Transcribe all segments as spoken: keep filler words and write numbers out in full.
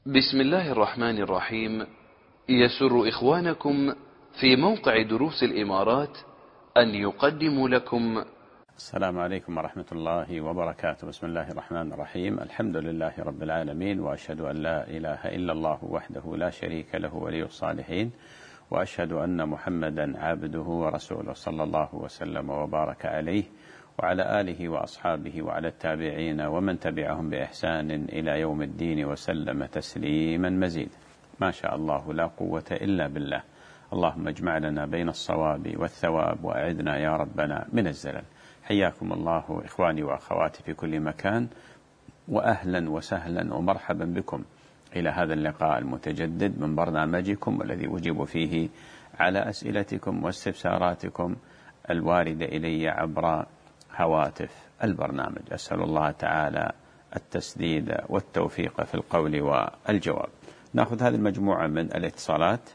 بسم الله الرحمن الرحيم. يسر إخوانكم في موقع دروس الإمارات أن يقدموا لكم. السلام عليكم ورحمة الله وبركاته. بسم الله الرحمن الرحيم. الحمد لله رب العالمين، وأشهد أن لا إله إلا الله وحده لا شريك له ولي الصالحين، وأشهد أن محمدا عبده ورسوله صلى الله وسلم وبارك عليه وعلى آله وأصحابه وعلى التابعين ومن تبعهم بإحسان إلى يوم الدين وسلم تسليما مزيدا. ما شاء الله لا قوة إلا بالله. اللهم اجمع لنا بين الصواب والثواب، وأعذنا يا ربنا من الزلل. حياكم الله إخواني وأخواتي في كل مكان، وأهلا وسهلا ومرحبا بكم إلى هذا اللقاء المتجدد من برنامجكم الذي أجيب فيه على أسئلتكم واستفساراتكم الواردة إلي عبر هواتف البرنامج. أسأل الله تعالى التسديد والتوفيق في القول والجواب. نأخذ هذه المجموعة من الاتصالات.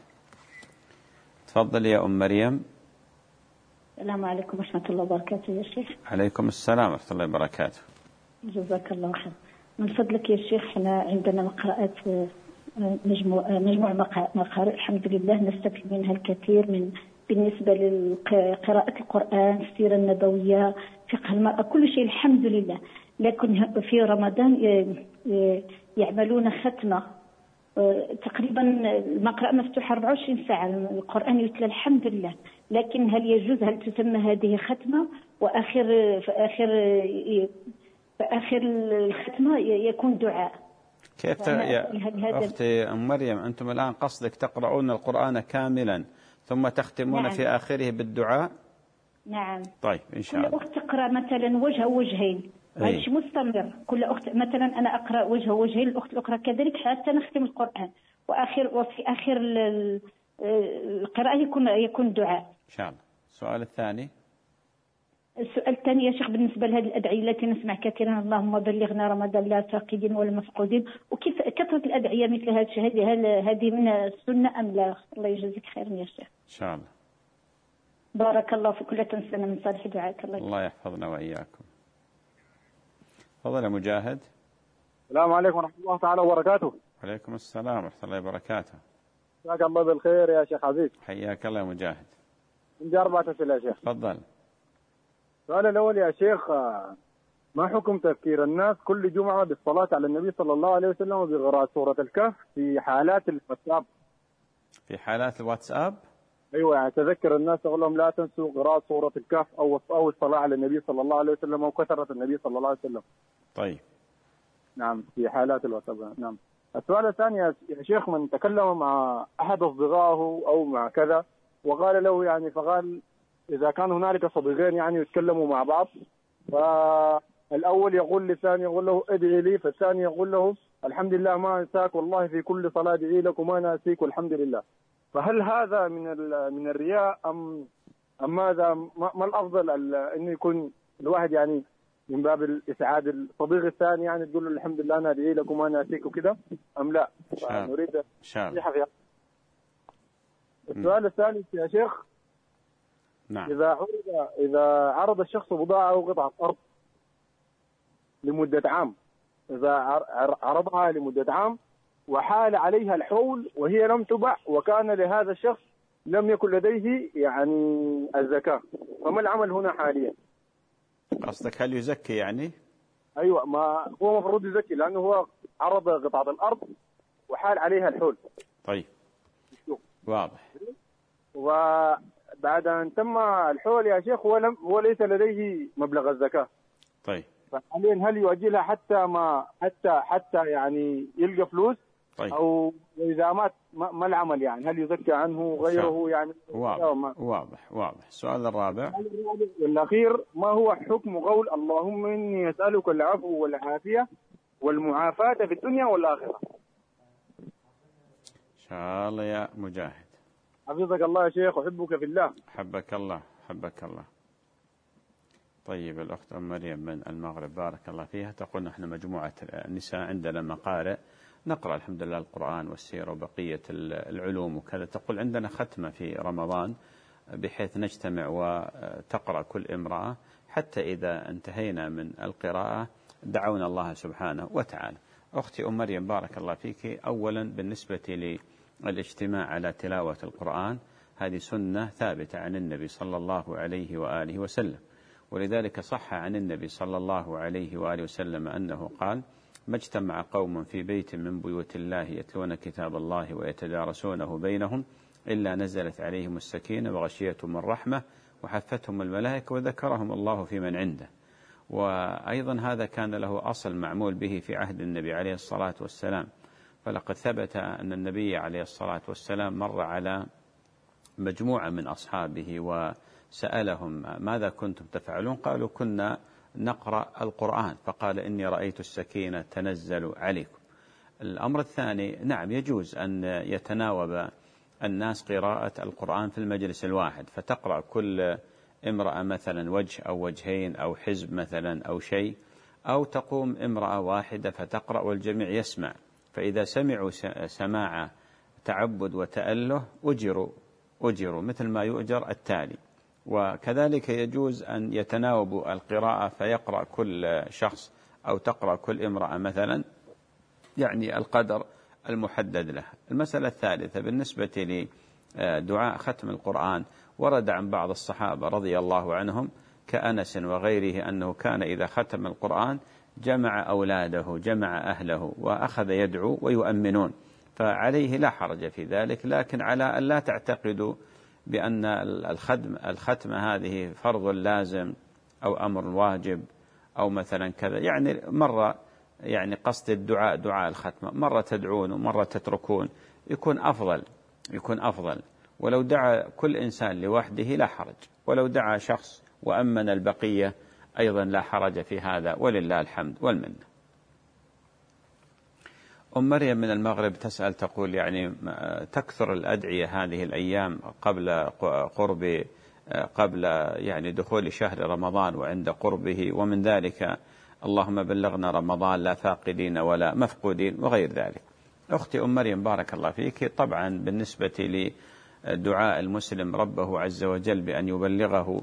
تفضل يا أم مريم. السلام عليكم ورحمة الله وبركاته يا شيخ. عليكم السلام ورحمة الله وبركاته. جزاك الله خير. من فضلك يا شيخ، احنا عندنا مقرأات مجموع مجموع مقارئ الحمد لله نستفيد منها الكثير، من بالنسبة لقراءة القرآن، السيرة النبوية، فقه المرأة، كل شيء الحمد لله. لكن في رمضان يعملون ختمة تقريبا، المقرأة مفتوحة أربعة وعشرين ساعة، القرآن يتلى الحمد لله. لكن هل يجوز، هل تسمى هذه ختمة؟ وآخر في آخر في آخر الختمة يكون دعاء. كيف يا أختي أم مريم، أنتم الآن قصدك تقرؤون القرآن كاملا ثم تختمون نعم. في آخره بالدعاء؟ نعم. طيب إن شاء الله. كل أخت تقرأ مثلا وجه وجهين، ماشي مستمر. كل أخت مثلا أنا أقرأ وجه وجهين، الأخت الأخرى كذلك، حتى نختم القرآن. وآخر وفي آخر القراءة يكون يكون دعاء إن شاء الله. السؤال الثاني. السؤال الثاني يا شيخ، بالنسبة لهذه الأدعية التي نسمع كثيرا، اللهم بلغنا رمضان لا فاقدين ولا مفقودين، وكيف كثرة الأدعية مثل هذا الشيء، هل هذه من السنة أم لا؟ الله يجزيك خيرا يا شيخ. إن شاء الله. بارك الله في كل تنسنا من صالح دعائك. الله الله يحفظنا وإياكم. تفضل يا مجاهد. السلام عليكم ورحمة الله تعالى وبركاته. وعليكم السلام ورحمة الله وبركاته. جزاك الله بالخير يا شيخ عزيز. حياك الله يا مجاهد. عندي أربعة أسئلة يا شيخ. تفضل. السؤال الأول يا شيخ، ما حكم تذكير الناس كل جمعة بالصلاة على النبي صلى الله عليه وسلم وبقراءة سورة الكهف في حالات الواتساب؟ في حالات الواتساب؟ أيوة، يعني تذكر الناس، أقول لهم لا تنسوا قراءة سورة الكهف أو أو الصلاة على النبي صلى الله عليه وسلم أو كثرة النبي صلى الله عليه وسلم. طيب. نعم، في حالات الواتساب. نعم. السؤال الثاني يا شيخ، من تكلم مع أحد أصدقائه أو مع كذا وقال له يعني، فقال إذا كان هنالك صديقين يعني يتكلموا مع بعض، فالأول يقول للثاني، يقول له ادعي لي، فالثاني يقول له الحمد لله ما أنساك، والله في كل صلاة ادعي لك وما ناسيك والحمد لله. فهل هذا من من الرياء أم أم ماذا؟ ما الأفضل أنه يكون الواحد يعني من باب الإسعاد الصديق الثاني، يعني تقول له الحمد لله أنا أدعي لك وما ناسيك وكذا، أم لا؟ نريد نصيحة فيها. السؤال الثالث يا شيخ. نعم. إذا عرض إذا عرض الشخص بضاعة أو قطعة أرض لمدة عام، إذا عرضها لمدة عام وحال عليها الحول وهي لم تبع، وكان لهذا الشخص لم يكن لديه يعني الزكاة، فما العمل هنا حاليا؟ قصدك هل يزكي يعني؟ أيوة، ما هو مفروض يزكي لأنه هو عرض قطعة الأرض وحال عليها الحول. طيب واضح. وبعد أن تم الحول يا شيخ ولم وليس لديه مبلغ الزكاة. طيب. فحاليا هل يؤجلها حتى ما حتى حتى يعني يلقى فلوس؟ طيب. أو إذا مات ما العمل يعني؟ هل يزكى عنه غيره يعني؟ واضح واضح واضح. السؤال الرابع والأخير، ما هو حكم قول اللهم إني أسألك العفو والعافية والمعافاة في الدنيا والآخرة؟ إن شاء الله يا مجاهد. حفظك الله يا شيخ، أحبك في الله. حبك الله حبك الله. طيب الأخت أم مريم من المغرب بارك الله فيها تقول نحن مجموعة النساء عندنا مقارئ نقرأ الحمد لله القرآن والسيرة وبقية العلوم وكذا. تقول عندنا ختمة في رمضان بحيث نجتمع وتقرأ كل امرأة، حتى إذا انتهينا من القراءة دعونا الله سبحانه وتعالى. أختي أم مريم بارك الله فيك، أولا بالنسبة للاجتماع على تلاوة القرآن هذه سنة ثابتة عن النبي صلى الله عليه وآله وسلم، ولذلك صح عن النبي صلى الله عليه وآله وسلم أنه قال: ما اجتمع قوم في بيت من بيوت الله يتلون كتاب الله ويتدارسونه بينهم إلا نزلت عليهم السكينة وغشيتهم الرحمة وحفتهم الملائكة وذكرهم الله في من عنده. وأيضا هذا كان له أصل معمول به في عهد النبي عليه الصلاة والسلام، فلقد ثبت أن النبي عليه الصلاة والسلام مر على مجموعة من أصحابه وسألهم: ماذا كنتم تفعلون؟ قالوا: كنا نقرأ القرآن، فقال: إني رأيت السكينة تنزل عليكم. الأمر الثاني، نعم يجوز أن يتناوب الناس قراءة القرآن في المجلس الواحد، فتقرأ كل امرأة مثلا وجه أو وجهين أو حزب مثلا أو شيء، أو تقوم امرأة واحدة فتقرأ والجميع يسمع، فإذا سمعوا سماع تعبد وتأله أجروا أجروا مثل ما يؤجر التالي. وكذلك يجوز أن يتناوبوا القراءة فيقرأ كل شخص أو تقرأ كل امرأة مثلا، يعني القدر المحدد له. المسألة الثالثة بالنسبة لدعاء ختم القرآن، ورد عن بعض الصحابة رضي الله عنهم كأنس وغيره أنه كان إذا ختم القرآن جمع أولاده جمع أهله وأخذ يدعو ويؤمنون، فعليه لا حرج في ذلك، لكن على أن لا تعتقدوا بأن الختم الختم هذه فرض لازم أو أمر واجب أو مثلا كذا، يعني مرة يعني قصد الدعاء دعاء الختمة، مرة تدعون ومرة تتركون، يكون أفضل يكون أفضل ولو دعا كل إنسان لوحده لا حرج، ولو دعا شخص وأمن البقية أيضا لا حرج في هذا، ولله الحمد والمنة. أم مريم من المغرب تسأل تقول: يعني تكثر الأدعية هذه الأيام قبل قرب قبل يعني دخول شهر رمضان وعند قربه، ومن ذلك اللهم بلغنا رمضان لا فاقدين ولا مفقودين وغير ذلك. أختي أم مريم بارك الله فيك، طبعا بالنسبة لدعاء المسلم ربه عز وجل بأن يبلغه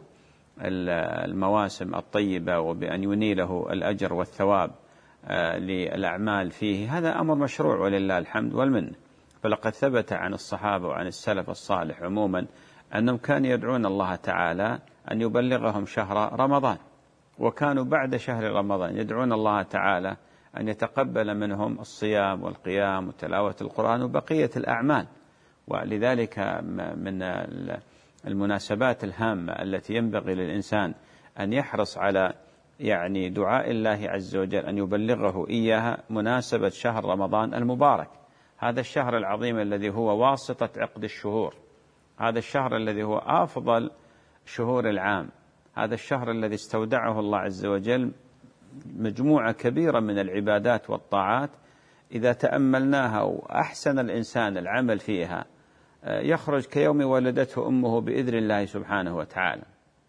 المواسم الطيبة وبأن ينيله الأجر والثواب للأعمال فيه، هذا أمر مشروع ولله الحمد والمنة. فلقد ثبت عن الصحابة وعن السلف الصالح عموما أنهم كانوا يدعون الله تعالى أن يبلغهم شهر رمضان، وكانوا بعد شهر رمضان يدعون الله تعالى أن يتقبل منهم الصيام والقيام وتلاوة القرآن وبقية الأعمال. ولذلك من المناسبات الهامة التي ينبغي للإنسان أن يحرص على يعني دعاء الله عز وجل أن يبلغه إياها مناسبة شهر رمضان المبارك، هذا الشهر العظيم الذي هو واسطة عقد الشهور، هذا الشهر الذي هو أفضل شهور العام، هذا الشهر الذي استودعه الله عز وجل مجموعة كبيرة من العبادات والطاعات، إذا تأملناها وأحسن الإنسان العمل فيها يخرج كيوم ولدته أمه بإذن الله سبحانه وتعالى.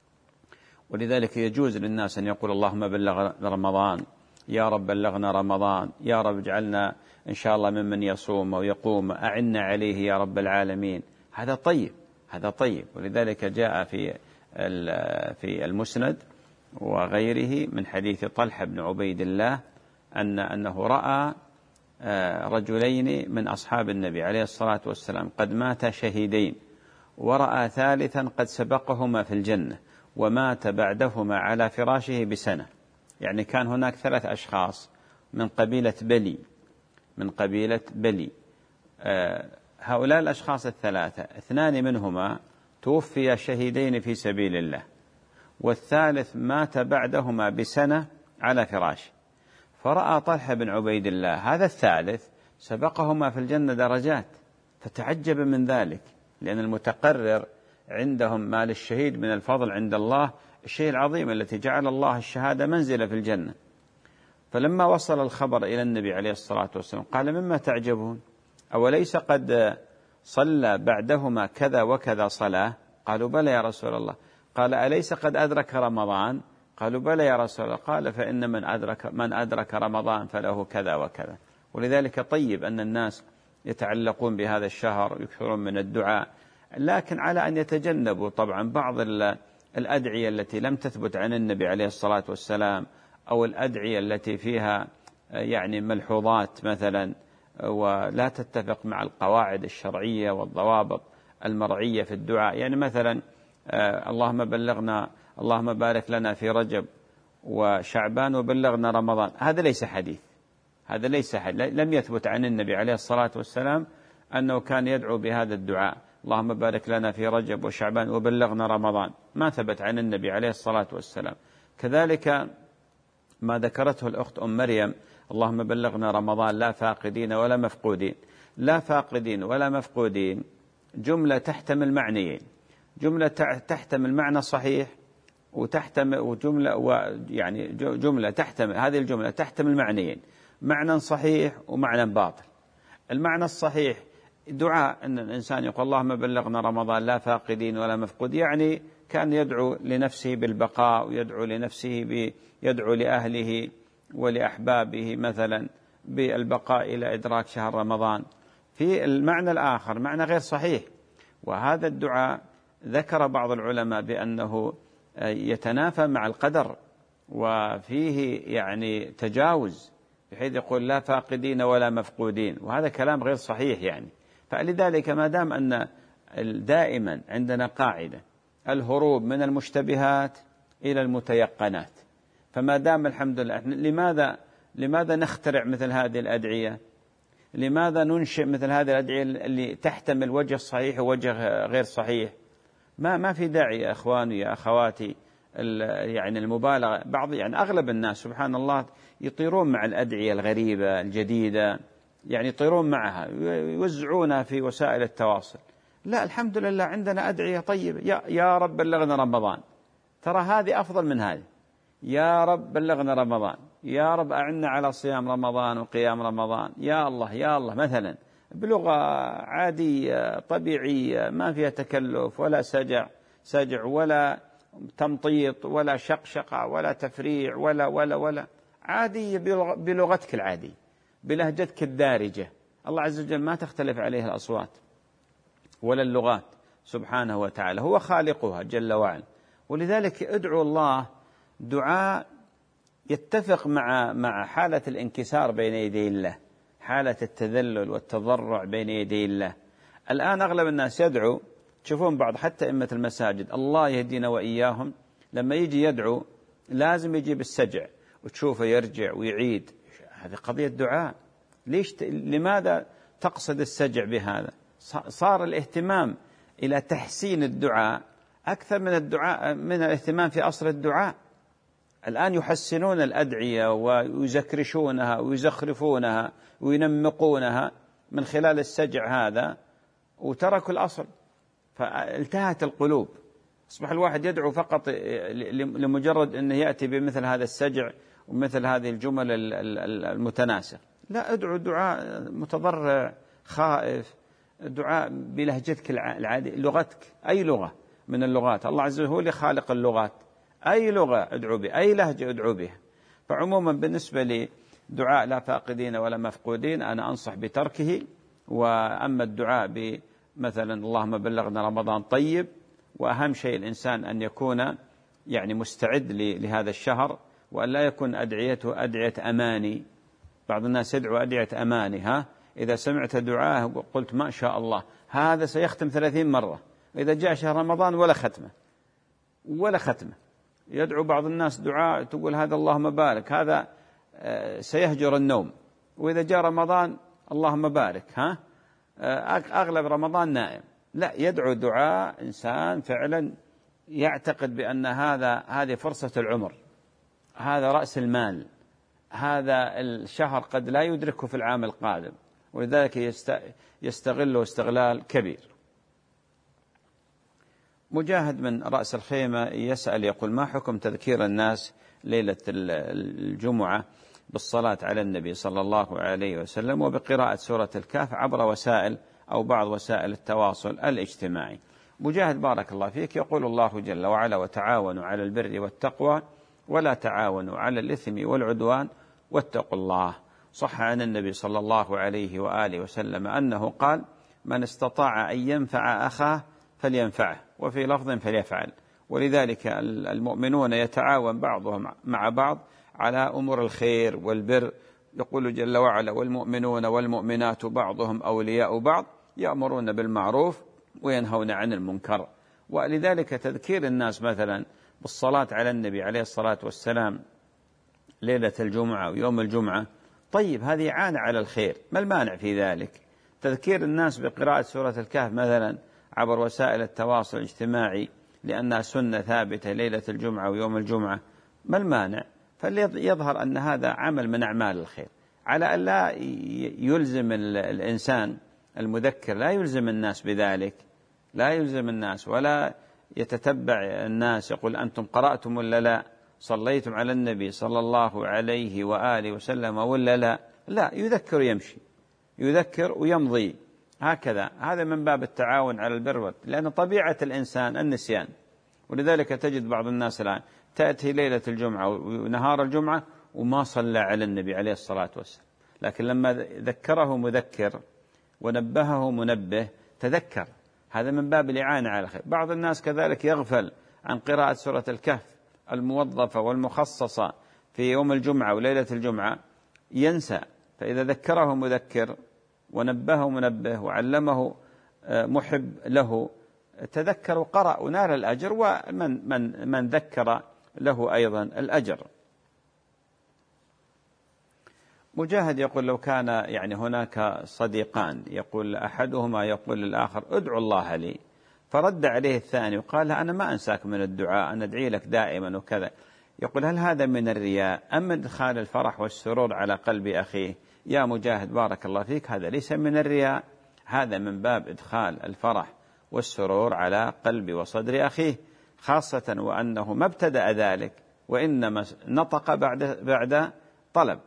ولذلك يجوز للناس أن يقول: اللهم بلغ رمضان، يا رب بلغنا رمضان، يا رب اجعلنا إن شاء الله ممن يصوم ويقوم، أعنا عليه يا رب العالمين. هذا طيب هذا طيب ولذلك جاء في في المسند وغيره من حديث طلحة بن عبيد الله أن أنه رأى رجلين من أصحاب النبي عليه الصلاة والسلام قد ماتا شهيدين، ورأى ثالثا قد سبقهما في الجنة ومات بعدهما على فراشه بسنة. يعني كان هناك ثلاث أشخاص من قبيلة بلي من قبيلة بلي هؤلاء الأشخاص الثلاثة اثنان منهما توفي شهيدين في سبيل الله، والثالث مات بعدهما بسنة على فراشه. فرأى طلحة بن عبيد الله هذا الثالث سبقهما في الجنة درجات، فتعجب من ذلك، لأن المتقرر عندهم ما للشهيد من الفضل عند الله الشيء العظيم التي جعل الله الشهادة منزلة في الجنة. فلما وصل الخبر إلى النبي عليه الصلاة والسلام قال: مما تعجبون؟ أوليس قد صلى بعدهما كذا وكذا صلاة؟ قالوا: بلى يا رسول الله. قال: أليس قد أدرك رمضان؟ قالوا: بلى يا رسول الله. قال: فإن من أدرك من أدرك رمضان فله كذا وكذا. ولذلك طيب أن الناس يتعلقون بهذا الشهر يكثرون من الدعاء، لكن على أن يتجنبوا طبعا بعض الأدعية التي لم تثبت عن النبي عليه الصلاة والسلام، أو الأدعية التي فيها يعني ملحوظات مثلا ولا تتفق مع القواعد الشرعية والضوابط المرعية في الدعاء. يعني مثلا اللهم بلغنا، اللهم بارك لنا في رجب وشعبان وبلغنا رمضان، هذا ليس حديث، هذا ليس حديث، لم يثبت عن النبي عليه الصلاة والسلام أنه كان يدعو بهذا الدعاء، اللهم بارك لنا في رجب وشعبان وبلغنا رمضان، ما ثبت عن النبي عليه الصلاة والسلام. كذلك ما ذكرته الأخت أم مريم، اللهم بلغنا رمضان لا فاقدين ولا مفقودين، لا فاقدين ولا مفقودين جملة تحتمل معنيين، جملة تحتمل معنى صحيح وتحتمل وجملة ويعني جملة تحتمل، هذه الجملة تحتمل معنيين، معنى صحيح ومعنى باطل. المعنى الصحيح دعاء أن الإنسان يقول اللهم بلغنا رمضان لا فاقدين ولا مفقود، يعني كان يدعو لنفسه بالبقاء ويدعو لنفسه ب يدعو لأهله ولأحبابه مثلا بالبقاء إلى إدراك شهر رمضان. في المعنى الآخر معنى غير صحيح، وهذا الدعاء ذكر بعض العلماء بأنه يتنافى مع القدر وفيه يعني تجاوز، بحيث يقول لا فاقدين ولا مفقودين، وهذا كلام غير صحيح يعني. فلذلك ما دام أن دائما عندنا قاعدة الهروب من المشتبهات إلى المتيقنات، فما دام الحمد لله، لماذا لماذا نخترع مثل هذه الأدعية؟ لماذا ننشئ مثل هذه الأدعية اللي تحتمل وجه صحيح ووجه غير صحيح؟ ما ما في داعي يا أخواني يا أخواتي يعني المبالغة. بعض يعني أغلب الناس سبحان الله يطيرون مع الأدعية الغريبة الجديدة، يعني يطيرون معها يوزعونها في وسائل التواصل. لا، الحمد لله عندنا أدعية طيبة، يا, يا رب بلغنا رمضان، ترى هذه أفضل من هذه، يا رب بلغنا رمضان، يا رب أعنا على صيام رمضان وقيام رمضان، يا الله يا الله، مثلا بلغة عادية طبيعية ما فيها تكلف ولا سجع سجع ولا تمطيط ولا شقشقة ولا تفريع ولا ولا ولا عادية بلغتك العادية بلهجتك الدارجة. الله عز وجل ما تختلف عليه الأصوات ولا اللغات سبحانه وتعالى، هو خالقها جل وعلا. ولذلك ادعو الله دعاء يتفق مع مع حالة الانكسار بين يدي الله، حالة التذلل والتضرع بين يدي الله. الآن أغلب الناس يدعو، تشوفون بعض حتى أئمة المساجد الله يهدينا وإياهم لما يجي يدعو لازم يجيب السجع وتشوفه يرجع ويعيد. هذه قضية دعاء. ليش ت... لماذا تقصد السجع بهذا؟ صار الاهتمام إلى تحسين الدعاء أكثر من الدعاء من الاهتمام في أصل الدعاء. الآن يحسنون الأدعية ويزكرشونها ويزخرفونها وينمقونها من خلال السجع هذا، وتركوا الأصل، فالتهت القلوب. أصبح الواحد يدعو فقط لمجرد أنه يأتي بمثل هذا السجع ومثل هذه الجمل المتناسق. لا، ادعو دعاء متضرع خائف، دعاء بلهجتك العادية، لغتك، أي لغة من اللغات. الله عز وجل هو اللي خالق اللغات، أي لغة ادعو بها، أي لهجة ادعو بها. فعموما بالنسبة لدعاء لا فاقدين ولا مفقودين أنا أنصح بتركه. وأما الدعاء بمثلا اللهم بلغنا رمضان طيب، وأهم شيء الإنسان أن يكون يعني مستعد لهذا الشهر، وأن لا يكون أدعيته أدعية أماني. بعض الناس يدعو أدعية أماني، ها إذا سمعت دعاءه قلت ما شاء الله هذا سيختم ثلاثين مرة، إذا جاء شهر رمضان ولا ختمة ولا ختمة. يدعو بعض الناس دعاء تقول هذا اللهم بارك، هذا سيهجر النوم، وإذا جاء رمضان اللهم بارك، ها أغلب رمضان نائم. لا، يدعو دعاء إنسان فعلا يعتقد بأن هذا هذه فرصة العمر، هذا رأس المال، هذا الشهر قد لا يدركه في العام القادم، ولذلك يستغله استغلال كبير. مجاهد من رأس الخيمة يسأل يقول ما حكم تذكير الناس ليلة الجمعة بالصلاة على النبي صلى الله عليه وسلم وبقراءة سورة الكهف عبر وسائل أو بعض وسائل التواصل الاجتماعي؟ مجاهد بارك الله فيك، يقول الله جل وعلا وتعاونوا على البر والتقوى ولا تعاونوا على الإثم والعدوان واتقوا الله. صح عن النبي صلى الله عليه وآله وسلم أنه قال من استطاع أن ينفع أخاه فلينفعه، وفي لفظ فليفعل. ولذلك المؤمنون يتعاون بعضهم مع بعض على أمور الخير والبر يقول جل وعلا والمؤمنون والمؤمنات بعضهم أولياء بعض يأمرون بالمعروف وينهون عن المنكر. ولذلك تذكير الناس مثلا بالصلاة على النبي عليه الصلاة والسلام ليلة الجمعة ويوم الجمعة، طيب هذه إعانة على الخير، ما المانع في ذلك؟ تذكير الناس بقراءة سورة الكهف مثلا عبر وسائل التواصل الاجتماعي لأنها سنة ثابتة ليلة الجمعة ويوم الجمعة، ما المانع؟ فليظهر أن هذا عمل من أعمال الخير، على أن لا يلزم الإنسان المذكر، لا يلزم الناس بذلك، لا يلزم الناس ولا يتتبع الناس يقول أنتم قرأتم ولا لا، صليتم على النبي صلى الله عليه وآله وسلم ولا لا، لا، يذكر يمشي، يذكر ويمضي هكذا. هذا من باب التعاون على البر، لأن طبيعة الإنسان النسيان. ولذلك تجد بعض الناس الآن تأتي ليلة الجمعة ونهار الجمعة وما صلى على النبي عليه الصلاة والسلام، لكن لما ذكره مذكر ونبهه منبه تذكر، هذا من باب الإعانة على الخير. بعض الناس كذلك يغفل عن قراءة سورة الكهف الموظفة والمخصصة في يوم الجمعة وليلة الجمعة، ينسى، فإذا ذكره مذكر ونبهه منبه وعلمه محب له تذكر وقرأ ونال الأجر، ومن من من ذكر له أيضا الأجر. مجاهد يقول لو كان يعني هناك صديقان يقول أحدهما يقول للآخر ادعو الله لي، فرد عليه الثاني وقال أنا ما أنساك من الدعاء، أنا أدعي لك دائما وكذا، يقول هل هذا من الرياء أم إدخال الفرح والسرور على قلب أخيه؟ يا مجاهد بارك الله فيك، هذا ليس من الرياء، هذا من باب إدخال الفرح والسرور على قلب وصدر أخيه، خاصة وأنه ما ابتدأ ذلك وإنما نطق بعد بعد طلب،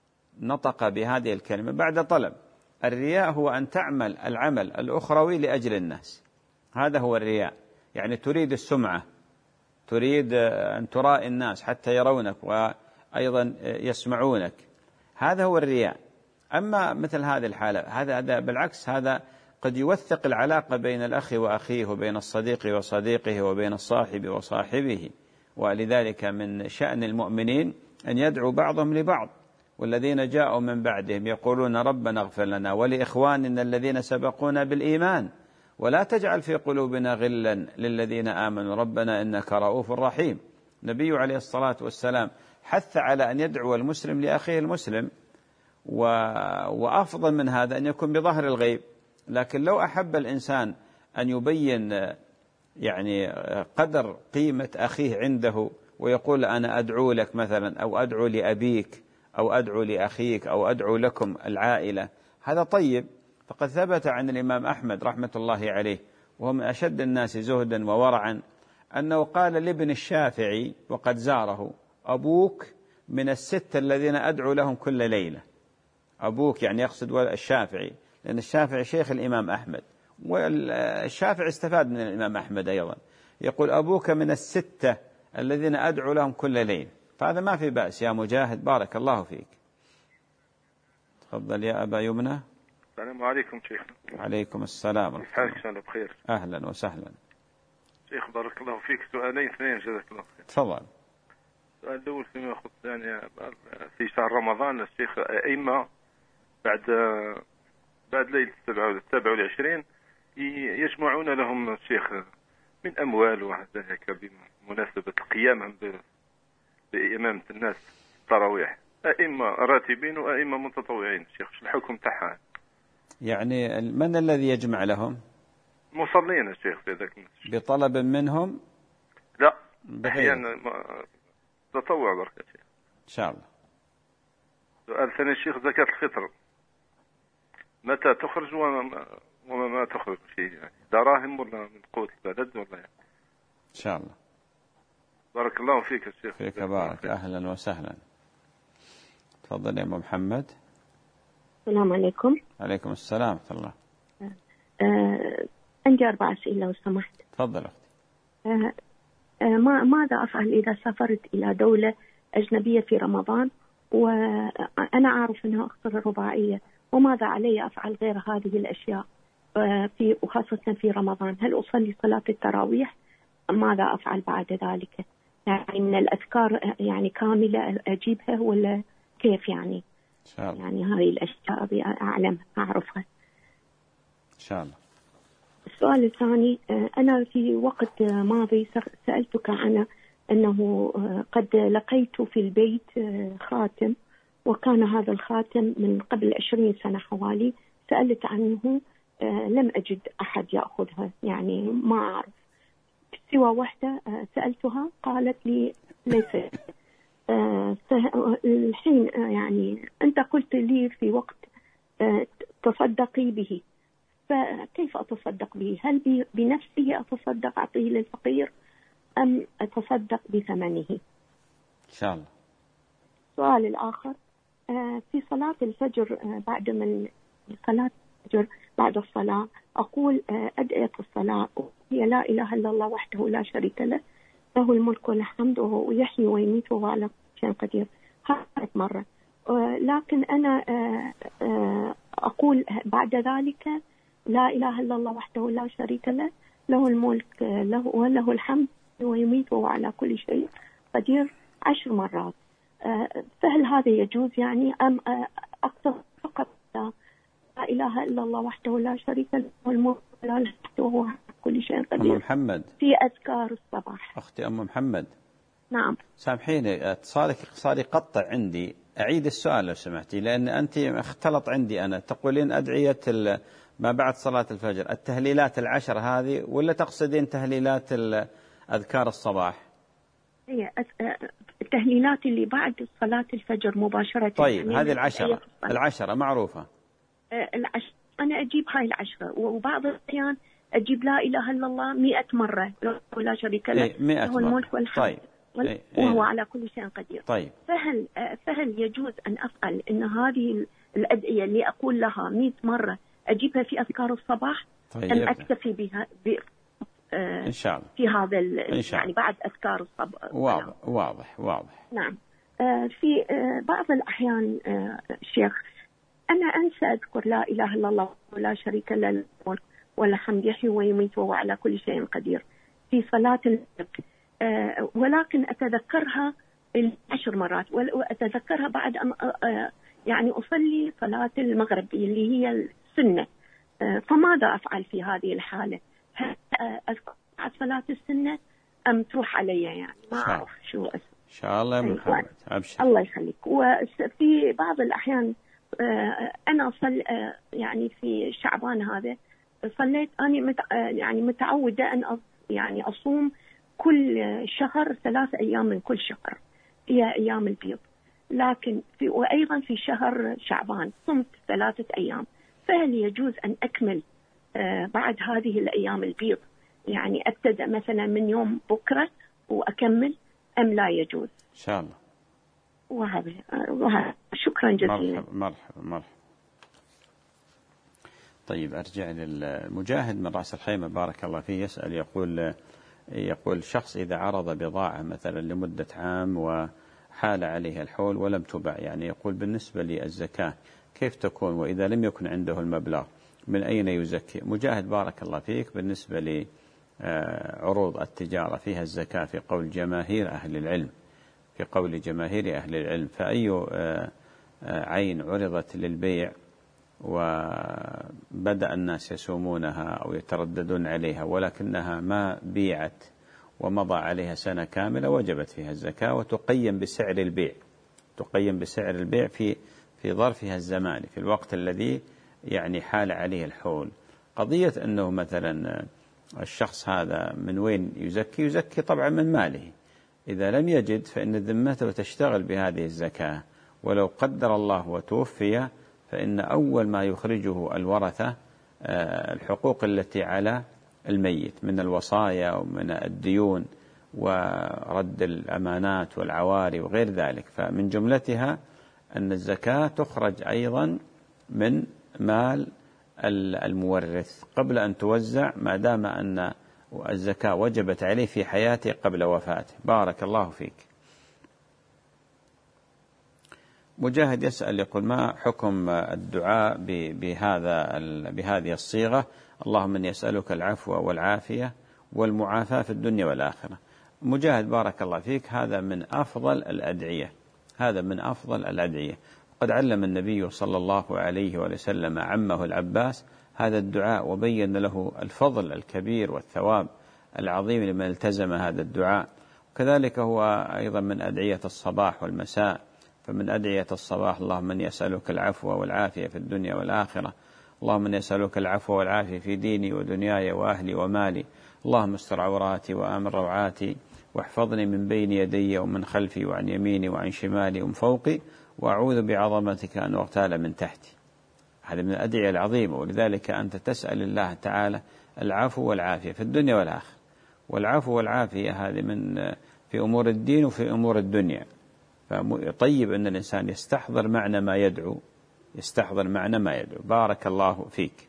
نطق بهذه الكلمة بعد طلب. الرياء هو أن تعمل العمل الأخروي لأجل الناس، هذا هو الرياء، يعني تريد السمعة، تريد أن ترائي الناس حتى يرونك وأيضا يسمعونك، هذا هو الرياء. أما مثل هذه الحالة هذا هذا بالعكس، هذا قد يوثق العلاقة بين الأخ وأخيه وبين الصديق وصديقه وبين الصاحب وصاحبه. ولذلك من شأن المؤمنين أن يدعو بعضهم لبعض، والذين جاءوا من بعدهم يقولون ربنا اغفر لنا ولإخواننا الذين سبقونا بالإيمان ولا تجعل في قلوبنا غلا للذين آمنوا ربنا إنك رؤوف رحيم. النبي عليه الصلاة والسلام حث على أن يدعو المسلم لأخيه المسلم، و... وأفضل من هذا أن يكون بظهر الغيب. لكن لو أحب الإنسان أن يبين يعني قدر قيمة أخيه عنده ويقول أنا أدعو لك مثلا، أو أدعو لأبيك، أو أدعو لأخيك، أو أدعو لكم العائلة، هذا طيب. فقد ثبت عن الإمام أحمد رحمة الله عليه وهو من أشد الناس زهدا وورعا أنه قال لابن الشافعي وقد زاره أبوك من الستة الذين أدعو لهم كل ليلة. أبوك يعني يقصد الشافعي، لأن الشافعي شيخ الإمام أحمد، والشافعي استفاد من الإمام أحمد أيضا، يقول أبوك من الستة الذين أدعو لهم كل ليلة، فهذا ما في بأس يا مجاهد بارك الله فيك. تفضل يا أبا يمنى. السلام عليكم شيخ. عليكم السلام. كيف حالك؟ إن شاء الله بخير. أهلا وسهلا شيخ بارك الله فيك، سؤالين اثنين جزاك الله خير. تفضل. السؤال الأول فيما يخص يعني في شهر رمضان الشيخ أئمة بعد بعد ليلة السابع والعشرين يجمعون لهم الشيخ من أموال وذلك بمناسبة القيام بإمامة الناس التراويح، أئمة راتبين وأئمة متطوعين، الشيخ شو الحكم تاعها؟ يعني من الذي يجمع لهم؟ مصلين الشيخ في ذاك المسجد. بطلب منهم؟ لا أحيانا تطوع بركة شيخ. إن شاء الله. سؤال ثاني الشيخ، زكاة الفطر متى تخرج وما, وما ما تخرج شيء، يعني دراهم ولا من قوت البلد ولا يعني؟ إن شاء الله. بارك الله فيك الشيخ. فيك بارك. أهلا وسهلا. تفضل يا أبو محمد. السلام عليكم. عليكم السلام ورحمة الله. آه، عندي أربع أسئلة لو سمحت. تفضل أختي. آه، آه، ما ماذا أفعل إذا سافرت إلى دولة أجنبية في رمضان وأنا أعرف أنها أخطر الرباعية، وماذا علي أفعل غير هذه الأشياء آه، في وخاصة في رمضان؟ هل أصلي صلاة التراويح؟ ماذا أفعل بعد ذلك؟ يعني من الأذكار يعني كاملة أجيبها ولا كيف يعني؟ شاء الله. يعني هاي الأشياء أبي أعلمها أعرفها إن شاء الله. السؤال الثاني، أنا في وقت ماضي سألتك عن أنه قد لقيت في البيت خاتم، وكان هذا الخاتم من قبل عشرين سنة حوالي، سألت عنه لم أجد أحد يأخذها، يعني ما أعرف، سوى واحدة سألتها قالت لي ليس. الحين يعني أنت قلت لي في وقت تصدقي به، فكيف أتصدق به؟ هل بنفسه أتصدق أعطيه للفقير أم أتصدق بثمنه؟ إن شاء الله. السؤال الآخر، في صلاة الفجر بعد من صلاة الفجر بعد الصلاة أقول أدعية الصلاة هي لا إله إلا الله وحده لا شريك له، له الملك والحمد وهو يحيي ويميت وهو على كل شيء قدير، هذه مرة. لكن أنا أقول بعد ذلك لا إله إلا الله وحده لا شريك له، له الملك له وله الحمد ويميت وهو على كل شيء قدير عشر مرات. فهل هذا يجوز يعني أم أقصد فقط لا إله إلا الله وحده لا شريك له والملك لا الحمد وهو على كل شيء قدير؟ أم محمد في أذكار الصباح. أختي أم محمد. نعم. سامحيني اتصالك صار يقطع عندي، أعيد السؤال لو سمحتي، لأن أنت اختلط عندي أنا. تقولين أدعية ما بعد صلاة الفجر التهليلات العشر هذه، ولا تقصدين تهليلات أذكار الصباح؟ هي التهليلات اللي بعد صلاة الفجر مباشرة. طيب يعني هذه العشرة العشرة معروفة. العشرة أنا أجيب هاي العشرة، وبعض الأحيان أجيب لا إله إلا الله مئة مرة ولا شريك له، إيه له الملك والحمد. طيب. إيه وهو على كل شيء قدير. طيب. فهل فهل يجوز أن أفعل أن هذه الأدعية اللي أقول لها مئة مرة أجيبها في أذكار الصباح؟ طيب. أم أكتفي بها ب... آه إن شاء الله في هذا إن شاء الله. يعني بعد أذكار الصباح. واضح واضح واضح. نعم. آه في آه بعض الأحيان آه شيخ أنا أنسى أذكر لا إله إلا الله ولا شريك له الملك ولا حمد يحيي ويميت وهو على كل شيء قدير في صلاة المغرب، آه ولكن أتذكرها العشر مرات، وأتذكرها بعد أن آه يعني أصلي صلاة المغرب اللي هي السنة. آه فماذا أفعل في هذه الحالة؟ هل أذكر بعد صلاة السنة أم تروح علي؟ يعني ما أعرف شو أسمع. إن شاء الله يا محمد أبشر. الله يخليك. وفي بعض الأحيان أنا صل يعني في شعبان هذا صليت أنا مت يعني متعودة أن يعني أصوم كل شهر ثلاث أيام من كل شهر هي أيام البيض، لكن في وأيضا في شهر شعبان صمت ثلاثة أيام. فهل يجوز أن أكمل بعد هذه الأيام البيض، يعني أبتدأ مثلا من يوم بكرة وأكمل أم لا يجوز؟ إن شاء الله. وهذا وهذا شكرا جزيلا. مرحبا مرحبا مرحبا. طيب أرجع للمجاهد من رأس الخيمة بارك الله فيه، يسأل يقول يقول شخص إذا عرض بضاعة مثلا لمدة عام وحال عليها الحول ولم تباع، يعني يقول بالنسبة للزكاة كيف تكون، وإذا لم يكن عنده المبلغ من أين يزكي؟ مجاهد بارك الله فيك، بالنسبة لعروض التجارة فيها الزكاة في قول جماهير أهل العلم في قول جماهير أهل العلم، فأي عين عرضت للبيع وبدأ الناس يسومونها أو يترددون عليها ولكنها ما بيعت ومضى عليها سنة كاملة وجبت فيها الزكاة، وتقيم بسعر البيع تقيم بسعر البيع في في ظرفها الزماني في الوقت الذي يعني حال عليه الحول. قضية أنه مثلا الشخص هذا من وين يزكي؟ يزكي طبعا من ماله، إذا لم يجد فإن ذمته تشتغل بهذه الزكاة، ولو قدر الله وتوفي فإن أول ما يخرجه الورثة الحقوق التي على الميت من الوصايا ومن الديون ورد الأمانات والعواري وغير ذلك، فمن جملتها أن الزكاة تخرج أيضا من مال المورث قبل أن توزع، ما دام أن الزكاة وجبت عليه في حياته قبل وفاته. بارك الله فيك. مجاهد يسأل يقول ما حكم الدعاء بهذا بهذه الصيغة؟ اللهم إني أسألك العفو والعافية والمعافاة في الدنيا والآخرة. مجاهد بارك الله فيك، هذا من أفضل الأدعية هذا من أفضل الأدعية قد علم النبي صلى الله عليه وسلم عمه العباس هذا الدعاء، وبين له الفضل الكبير والثواب العظيم لمن التزم هذا الدعاء. وكذلك هو أيضا من أدعية الصباح والمساء، فمن أدعية الصباح: اللهم إني أسألك العفو والعافية في الدنيا والآخرة، اللهم إني أسألك العفو والعافية في ديني ودنياي وأهلي ومالي، اللهم استر عوراتي وآمن روعاتي، واحفظني من بين يدي ومن خلفي وعن يميني وعن شمالي ومن فوقي، وأعوذ بعظمتك أن أغتال من تحتي. هذا من الأدعية العظيمة، ولذلك أنت تسأل الله تعالى العفو والعافية في الدنيا والآخرة. والعفو والعافية هذه من في أمور الدين وفي أمور الدنيا. فطيب أن الإنسان يستحضر معنى ما يدعو، يستحضر معنى ما يدعو. بارك الله فيك.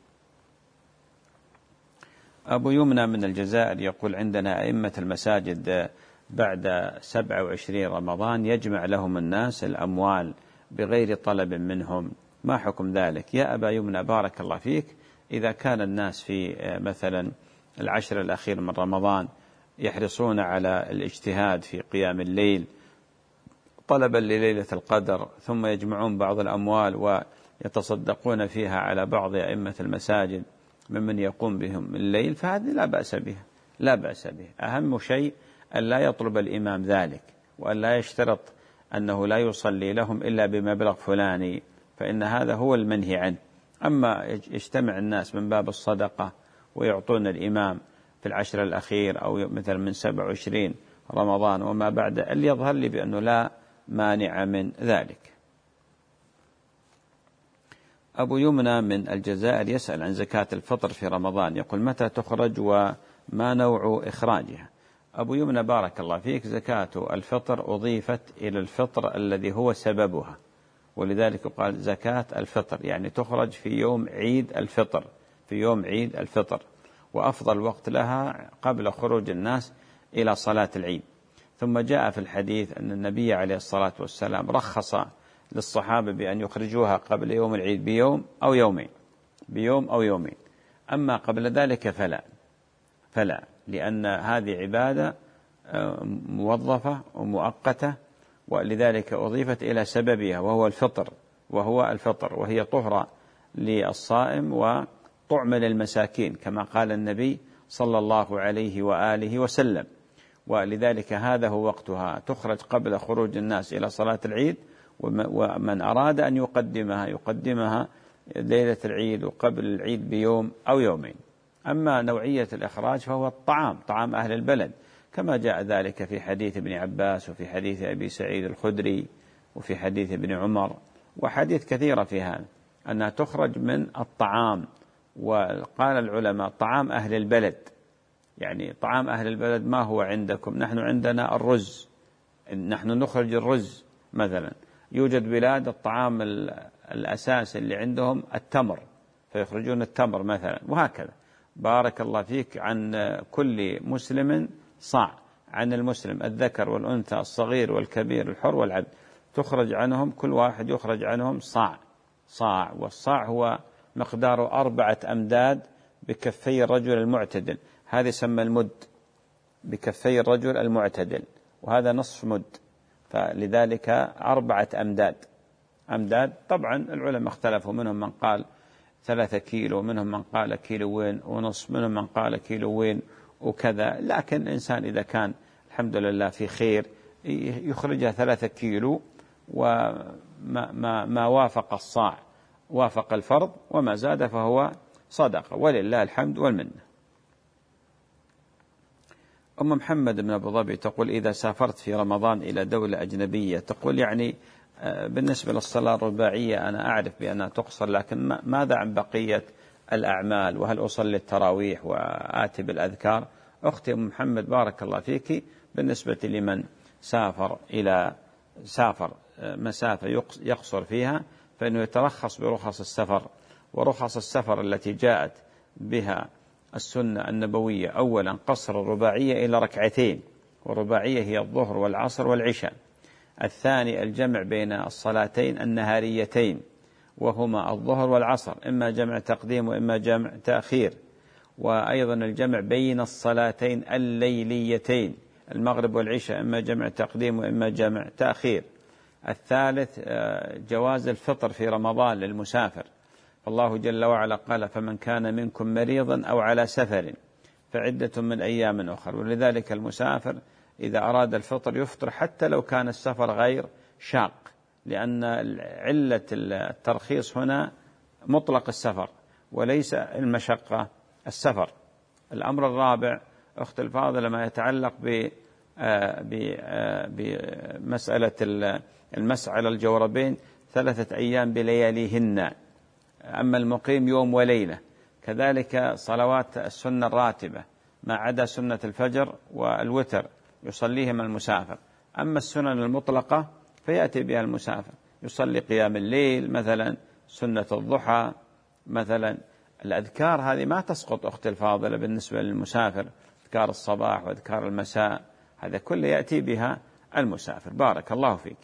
أبو يمنى من الجزائر يقول: عندنا أئمة المساجد بعد سبعة وعشرين رمضان يجمع لهم الناس الأموال بغير طلب منهم، ما حكم ذلك؟ يا أبا يمنى بارك الله فيك، إذا كان الناس في مثلا العشر الأخير من رمضان يحرصون على الاجتهاد في قيام الليل طلبا لليلة القدر، ثم يجمعون بعض الأموال ويتصدقون فيها على بعض أئمة المساجد ممن يقوم بهم الليل، فهذه لا بأس بها، لا بأس به. أهم شيء أن لا يطلب الإمام ذلك، وأن لا يشترط أنه لا يصلي لهم إلا بمبلغ فلاني، فإن هذا هو المنهي عنه. أما يجتمع الناس من باب الصدقة ويعطون الإمام في العشر الأخير أو مثلا من سبع وعشرين رمضان وما بعد، اللي يظهر لي بأنه لا مانع من ذلك. أبو يمنى من الجزائر يسأل عن زكاة الفطر في رمضان، يقول: متى تخرج وما نوع إخراجها؟ أبو يمنى بارك الله فيك، زكاة الفطر أضيفت إلى الفطر الذي هو سببها، ولذلك قال زكاة الفطر، يعني تخرج في يوم عيد الفطر، في يوم عيد الفطر، وأفضل وقت لها قبل خروج الناس إلى صلاة العيد. ثم جاء في الحديث أن النبي عليه الصلاة والسلام رخص للصحابة بأن يخرجوها قبل يوم العيد بيوم أو يومين، بيوم أو يومين. أما قبل ذلك فلا فلا لأن هذه عبادة موظفة ومؤقتة، ولذلك أضيفت إلى سببها وهو الفطر، وهو الفطر وهي طهرة للصائم وطعم للمساكين كما قال النبي صلى الله عليه وآله وسلم. ولذلك هذا هو وقتها، تخرج قبل خروج الناس إلى صلاة العيد، ومن أراد أن يقدمها يقدمها ليلة العيد وقبل العيد بيوم أو يومين. أما نوعية الإخراج فهو الطعام، طعام أهل البلد، كما جاء ذلك في حديث ابن عباس وفي حديث أبي سعيد الخدري وفي حديث ابن عمر وحديث كثيرة في هذا، أنها تخرج من الطعام. وقال العلماء طعام أهل البلد، يعني طعام أهل البلد ما هو عندكم؟ نحن عندنا الرز، نحن نخرج الرز مثلا. يوجد بلاد الطعام الأساس اللي عندهم التمر، فيخرجون التمر مثلا، وهكذا. بارك الله فيك. عن كل مسلم صاع، عن المسلم الذكر والأنثى الصغير والكبير الحر والعبد، تخرج عنهم كل واحد يخرج عنهم صاع، صاع. والصاع هو مقدار أربعة أمداد بكفي الرجل المعتدل، هذا يسمى المد، بكفي الرجل المعتدل، وهذا نصف مد، فلذلك أربعة أمداد. أمداد طبعا العلماء اختلفوا، منهم من قال ثلاثة كيلو، منهم من قال كيلوين ونصف، منهم من قال كيلوين وكذا. لكن الإنسان إذا كان الحمد لله في خير يخرجها ثلاثة كيلو، وما ما ما وافق الصاع وافق الفرض، وما زاد فهو صدقة، ولله الحمد والمنة. أم محمد بن أبو ظبي تقول: إذا سافرت في رمضان إلى دولة أجنبية، تقول يعني بالنسبة للصلاة الرباعية أنا أعرف بأنها تقصر، لكن ماذا عن بقية الأعمال؟ وهل أصلي التراويح وآتي بالأذكار؟ أختي أم محمد بارك الله فيك، بالنسبة لمن سافر إلى سافر مسافة يقصر فيها، فإنه يترخص برخص السفر. ورخص السفر التي جاءت بها السنة النبوية: أولا قصر الرباعية إلى ركعتين، والرباعية هي الظهر والعصر والعشاء. الثاني الجمع بين الصلاتين النهاريتين، وهما الظهر والعصر، إما جمع تقديم وإما جمع تأخير. وأيضا الجمع بين الصلاتين الليليتين، المغرب والعشاء، إما جمع تقديم وإما جمع تأخير. الثالث جواز الفطر في رمضان للمسافر، فالله جل وعلا قال فمن كان منكم مريضا أو على سفر فعدة من أيام أخر، ولذلك المسافر إذا أراد الفطر يفطر حتى لو كان السفر غير شاق، لأن علة الترخيص هنا مطلق السفر وليس المشقة السفر. الأمر الرابع أخت الفاضلة ما يتعلق بمسألة المسح على الجوربين ثلاثة أيام بلياليهن، أما المقيم يوم وليلة. كذلك صلوات السنة الراتبة ما عدا سنة الفجر والوتر يصليهما المسافر، أما السنن المطلقة فيأتي بها المسافر، يصلي قيام الليل مثلا، سنة الضحى مثلا. الأذكار هذه ما تسقط أختي الفاضلة بالنسبة للمسافر، أذكار الصباح وأذكار المساء هذا كله يأتي بها المسافر. بارك الله فيك.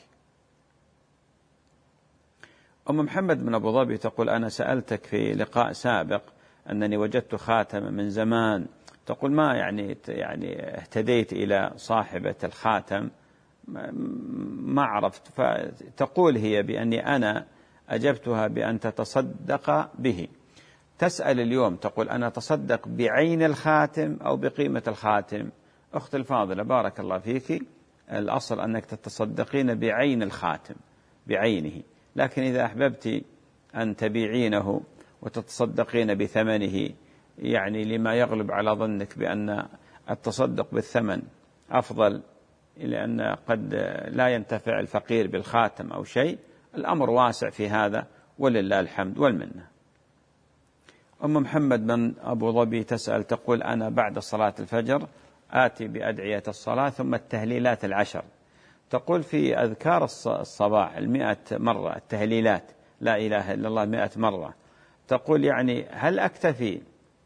أم محمد من أبو ظبي تقول أنا سألتك في لقاء سابق أنني وجدت خاتم من زمان، تقول ما يعني يعني اهتديت إلى صاحبة الخاتم ما عرفت، فتقول هي بأني أنا أجبتها بأن تتصدق به. تسأل اليوم تقول أنا أتصدق بعين الخاتم أو بقيمة الخاتم؟ أخت الفاضلة بارك الله فيك، الأصل أنك تتصدقين بعين الخاتم بعينه، لكن إذا أحببت أن تبيعينه وتتصدقين بثمنه يعني لما يغلب على ظنك بأن التصدق بالثمن أفضل لأن قد لا ينتفع الفقير بالخاتم أو شيء، الأمر واسع في هذا ولله الحمد والمنة. أم محمد من أبو ظبي تسأل تقول أنا بعد صلاة الفجر آتي بأدعية الصلاة ثم التهليلات العشر، تقول في أذكار الصباح المئة مرة التهليلات لا إله إلا الله مئة مرة، تقول يعني هل أكتفي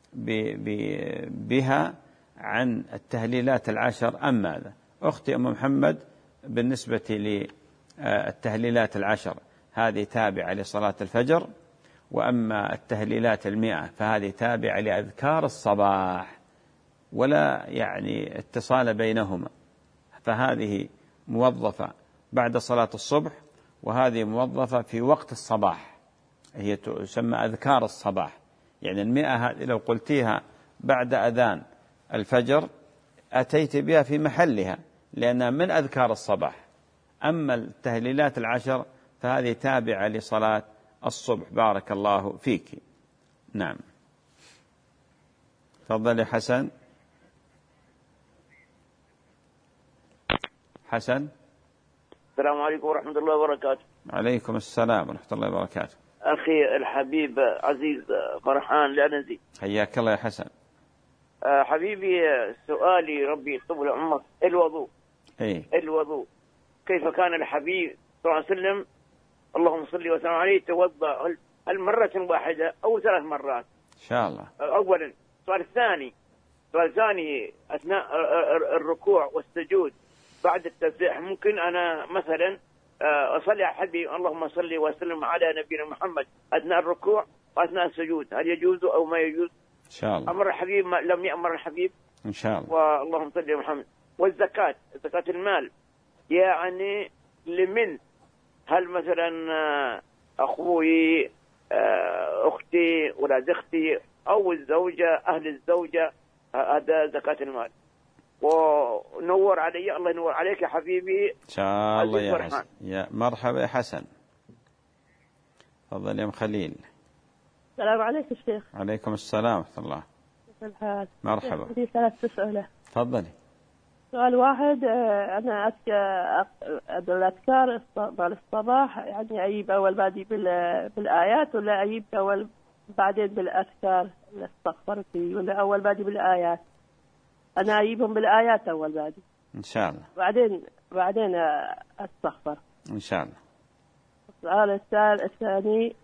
بها عن التهليلات العشر أم ماذا؟ أختي أم محمد بالنسبة للتهليلات العشر هذه تابعة لصلاة الفجر، وأما التهليلات المئة فهذه تابعة لأذكار الصباح ولا يعني اتصال بينهما، فهذه موظفة بعد صلاة الصبح وهذه موظفة في وقت الصباح، هي تسمى أذكار الصباح. يعني المئة هذه لو قلتيها بعد أذان الفجر أتيت بها في محلها لأنها من أذكار الصباح، أما التهليلات العشر فهذه تابعة لصلاة الصبح. بارك الله فيك. نعم تفضل حسن. حسن السلام عليكم ورحمة الله وبركاته. عليكم السلام ورحمة الله وبركاته. أخي الحبيب عزيز فرحان العنزي، حياك الله يا حسن. حبيبي سؤالي ربي يطول عمرك، الوضوء ايه الوضوء كيف كان الحبيب صلى الله عليه وسلم اللهم صل وسلم عليه توضأ، هل مرة واحدة أو ثلاث مرات؟ إن شاء الله. أولا السؤال الثاني السؤال الثاني أثناء الركوع والسجود بعد التسبيح ممكن أنا مثلا أصلي على حبيبي اللهم صل وسلم على نبينا محمد أثناء الركوع وأثناء السجود، هل يجوز أو ما يجوز؟ إن شاء الله. أمر الحبيب لم يأمر الحبيب إن شاء الله. واللهم صل على محمد. والزكاة زكاة المال يعني لمن؟ هل مثلا أخوي أختي ولاد أختي أو الزوجة أهل الزوجة، هذا زكاة المال. ونور علي الله ينور عليك يا حبيبي. إن شاء الله يا حسن. يا مرحبا يا حسن. تفضل يا خليل. السلام عليكم الشيخ. عليكم السلام ورحمة الله. كيف الحال؟ مرحبا. عندي ثلاث أسئلة. تفضلي. سؤال واحد، أنا الأذكار مال الصباح يعني أجيب أول بادي بالآيات ولا أجيب أول بعدين بالأذكار اللي استغفرت فيه، ولا أول بادي بالآيات؟ أنا أجيبهم بالآيات أول بادي إن شاء الله، بعدين بعدين أستغفر إن شاء الله. السؤال السؤال الثاني،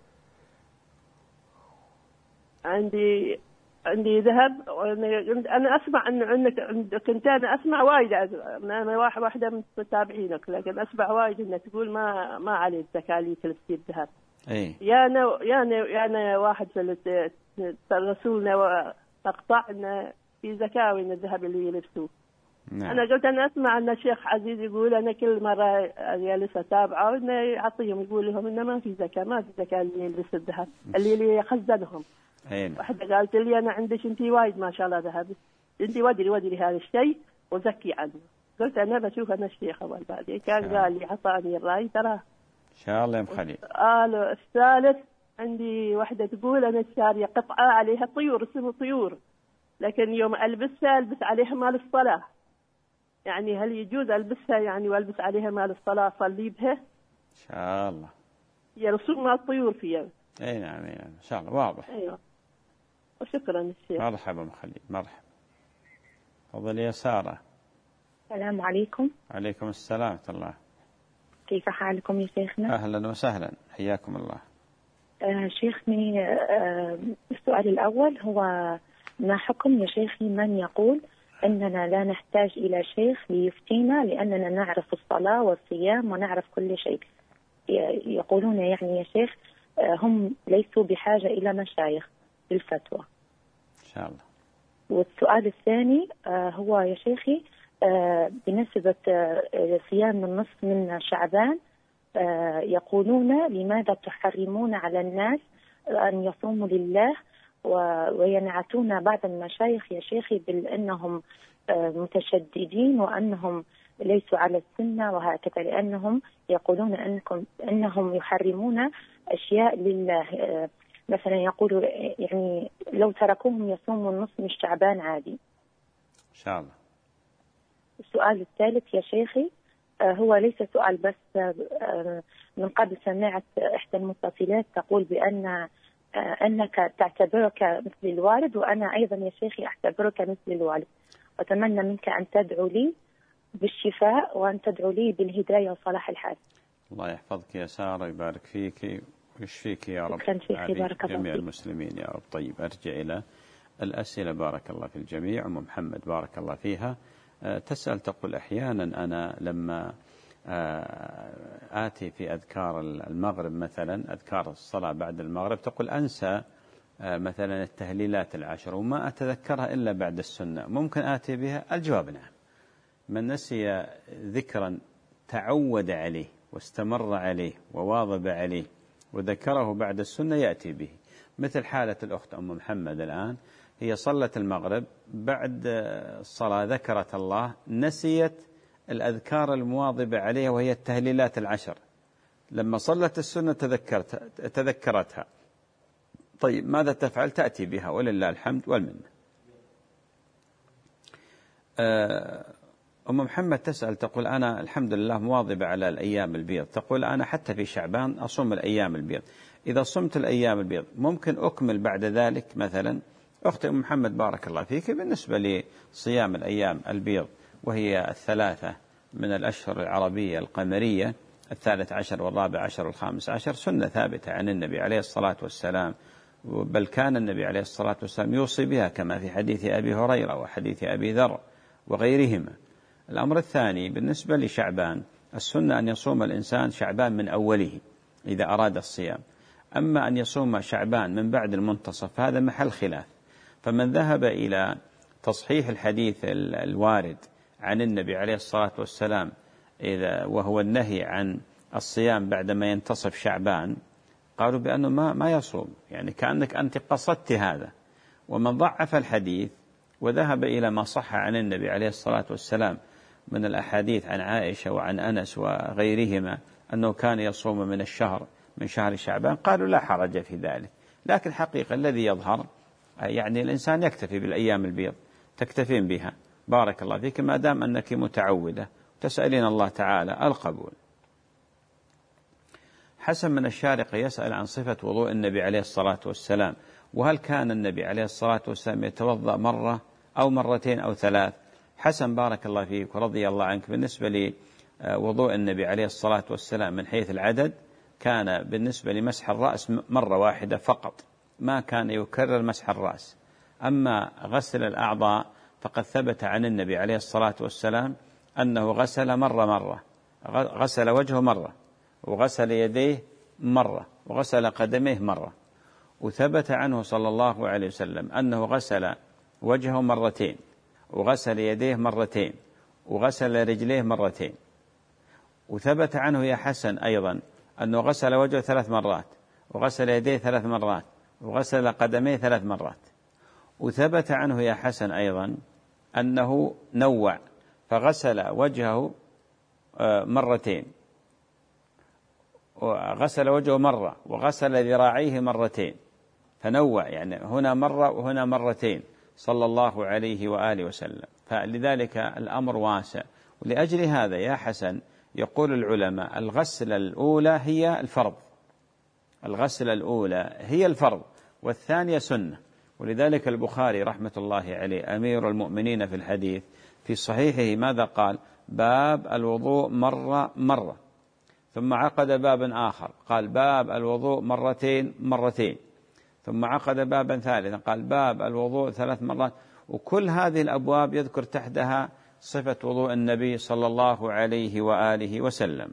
عندي عندي ذهب، أنا أسمع أن عندك كنت أنا أسمع وايد، أنا واحد واحدة من متابعينك، لكن أسمع وايد إنك تقول ما ما عليه التكاليف اللي تصير ذهب. إيه. يا أنا يا أنا يا أنا واحد في رسولنا وأقطع إن في زكاة من الذهب اللي يلبسوه. نعم. أنا قلت أنا أسمع أن الشيخ عزيز يقول أنا كل مرة جالس أتابعه إنه يعطيهم يقول لهم إنه ما في زكاة ما في زكاة اللي يلبس الذهب اللي اللي يخزنهم. أين. واحدة قالت لي أنا عندك أنت وايد ما شاء الله ذهب أنت ودري ودري هذا الشيء وزكي عنه. قلت أنا بشوف أنا الشيخ أول بعدين كان قال لي عطاني الرأي ترى. إن شاء الله يا أم خليل. قالوا الثالث عندي واحدة تقول أنا شارية قطعة عليها طيور اسمه طيور لكن يوم ألبسها ألبس عليها مال الصلاة. يعني هل يجوز ألبسها يعني وألبس عليها مال الصلاة أصلي بها؟ إن شاء الله. هي رسوم مال الطيور فيها. أي نعم أي نعم إن شاء الله واضح. أيوة. وشكرا الشيخ. مرحبا أم خليل مرحبا. تفضلي يا سارة. السلام عليكم. عليكم السلام ورحمة الله. كيف حالكم يا شيخنا؟ أهلا وسهلا حياكم الله. آه شيخني آه السؤال الأول هو ما حكم يا شيخي من يقول أننا لا نحتاج إلى شيخ ليفتينا لأننا نعرف الصلاة والصيام ونعرف كل شيء. يقولون يعني يا شيخ آه هم ليسوا بحاجة إلى مشايخ للفتوى. إن شاء الله. والسؤال الثاني آه هو يا شيخي آه بنسبة آه صيام النصف من شعبان آه يقولون لماذا تحرمون على الناس أن يصوموا لله وينعتون بعض المشايخ يا شيخي بأنهم آه متشددين وأنهم ليسوا على السنة وهكذا لأنهم يقولون أنكم أنهم يحرمون أشياء لله آه مثلا يقولوا يعني لو تركوهم يصوموا النصف من شعبان عادي. إن شاء الله. السؤال الثالث يا شيخي هو ليس سؤال بس من قبل سمعت إحدى المتصلات تقول بأن أنك تعتبرك مثل الوالد وأنا أيضا يا شيخي أعتبرك مثل الوالد وأتمنى منك أن تدعو لي بالشفاء وأن تدعو لي بالهداية وصلاح الحال. الله يحفظك يا سارة يبارك فيك ويشفيك يا رب. جميع المسلمين يا رب. طيب أرجع إلى الأسئلة. بارك الله في الجميع. أم محمد بارك الله فيها تسأل تقول أحيانا أنا لما آتي في أذكار المغرب مثلا أذكار الصلاة بعد المغرب تقول أنسى مثلا التهليلات العشر وما أتذكرها إلا بعد السنة ممكن آتي بها؟ الجواب نعم. من نسي ذكرا تعود عليه واستمر عليه وواظب عليه وذكره بعد السنة يأتي به مثل حالة الأخت أم محمد الآن هي صلت المغرب بعد الصلاة ذكرت الله نسيت الأذكار المواظبة عليها وهي التهليلات العشر لما صلت السنة تذكرت تذكرتها. طيب ماذا تفعل؟ تأتي بها ولله الحمد والمنة. أم محمد تسأل تقول أنا الحمد لله مواظبة على الأيام البيض تقول أنا حتى في شعبان أصوم الأيام البيض إذا صمت الأيام البيض ممكن أكمل بعد ذلك مثلا؟ أختي أم محمد بارك الله فيك بالنسبة لصيام الأيام البيض وهي الثلاثة من الأشهر العربية القمرية الثالث عشر والرابع عشر والخامس عشر سنة ثابتة عن النبي عليه الصلاة والسلام بل كان النبي عليه الصلاة والسلام يوصي بها كما في حديث أبي هريرة وحديث أبي ذر وغيرهما. الأمر الثاني بالنسبة لشعبان السنة أن يصوم الإنسان شعبان من أوله إذا أراد الصيام أما أن يصوم شعبان من بعد المنتصف هذا محل خلاف. فمن ذهب إلى تصحيح الحديث الوارد عن النبي عليه الصلاة والسلام إذا وهو النهي عن الصيام بعدما ينتصف شعبان قالوا بأنه ما ما يصوم يعني كأنك أنت قصدت هذا. ومن ضعف الحديث وذهب إلى ما صح عن النبي عليه الصلاة والسلام من الأحاديث عن عائشة وعن أنس وغيرهما أنه كان يصوم من الشهر من شهر شعبان قالوا لا حرج في ذلك. لكن حقيقة الذي يظهر يعني الإنسان يكتفي بالأيام البيض تكتفين بها. بارك الله فيك ما دام أنك متعودة تسألين الله تعالى القبول. حسن من الشارقة يسأل عن صفة وضوء النبي عليه الصلاة والسلام وهل كان النبي عليه الصلاة والسلام يتوضأ مرة أو مرتين أو ثلاث؟ حسن بارك الله فيك ورضي الله عنك بالنسبة لوضوء النبي عليه الصلاة والسلام من حيث العدد كان بالنسبة لمسح الرأس مرة واحدة فقط ما كان يكرر مسح الرأس. أما غسل الأعضاء فقد ثبت عن النبي عليه الصلاة والسلام أنه غسل مرة مرة غسل وجهه مرة وغسل يديه مرة وغسل قدميه مرة. وثبت عنه صلى الله عليه وسلم أنه غسل وجهه مرتين وغسل يديه مرتين وغسل رجليه مرتين. وثبت عنه يا حسن أيضا أنه غسل وجهه ثلاث مرات، وغسل يديه ثلاث مرات، وغسل قدميه ثلاث مرات. وثبت عنه يا حسن أيضا أنه نوع، فغسل وجهه مرتين، وغسل وجهه مرة، وغسل ذراعيه مرتين، فنوع، يعني هنا مرة وهنا مرتين صلى الله عليه وآله وسلم. فلذلك الأمر واسع. ولأجل هذا يا حسن يقول العلماء الغسلة الأولى هي الفرض، الغسلة الأولى هي الفرض، والثانية سنة. ولذلك البخاري رحمة الله عليه أمير المؤمنين في الحديث في صحيحه ماذا قال؟ باب الوضوء مرة مرة، ثم عقد بابا آخر قال باب الوضوء مرتين مرتين، ثم عقد بابا ثالثا قال باب الوضوء ثلاث مرات. وكل هذه الأبواب يذكر تحتها صفة وضوء النبي صلى الله عليه وآله وسلم.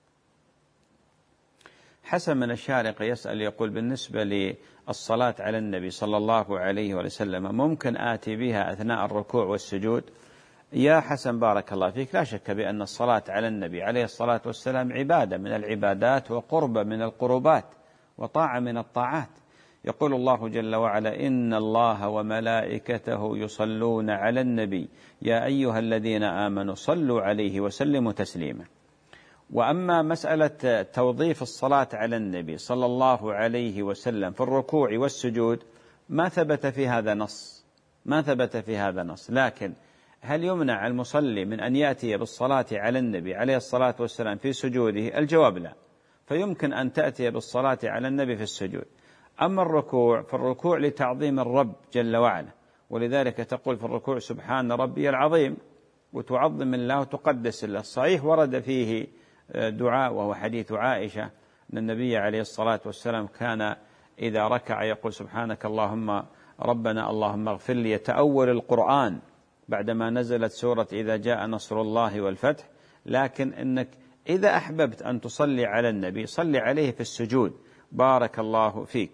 حسن من الشارق يسأل يقول بالنسبة للصلاة على النبي صلى الله عليه وسلم ممكن آتي بها أثناء الركوع والسجود؟ يا حسن بارك الله فيك، لا شك بأن الصلاة على النبي عليه الصلاة والسلام عبادة من العبادات وقربة من القربات وطاعة من الطاعات. يقول الله جل وعلا إن الله وملائكته يصلون على النبي يا أيها الذين آمنوا صلوا عليه وسلموا تسليما. وأما مسألة توظيف الصلاة على النبي صلى الله عليه وسلم في الركوع والسجود ما ثبت في هذا نص، ما ثبت في هذا نص. لكن هل يمنع المصلي من أن يأتي بالصلاة على النبي عليه الصلاة والسلام في سجوده؟ الجواب لا، فيمكن أن تأتي بالصلاة على النبي في السجود. أما الركوع فالركوع لتعظيم الرب جل وعلا، ولذلك تقول في الركوع سبحان ربي العظيم، وتعظم الله وتقدس الله. الصحيح ورد فيه دعاء وهو حديث عائشة أن النبي عليه الصلاة والسلام كان إذا ركع يقول سبحانك اللهم ربنا اللهم اغفر لي، يتأول القرآن بعدما نزلت سورة إذا جاء نصر الله والفتح. لكن إنك إذا أحببت أن تصلي على النبي صلي عليه في السجود. بارك الله فيك.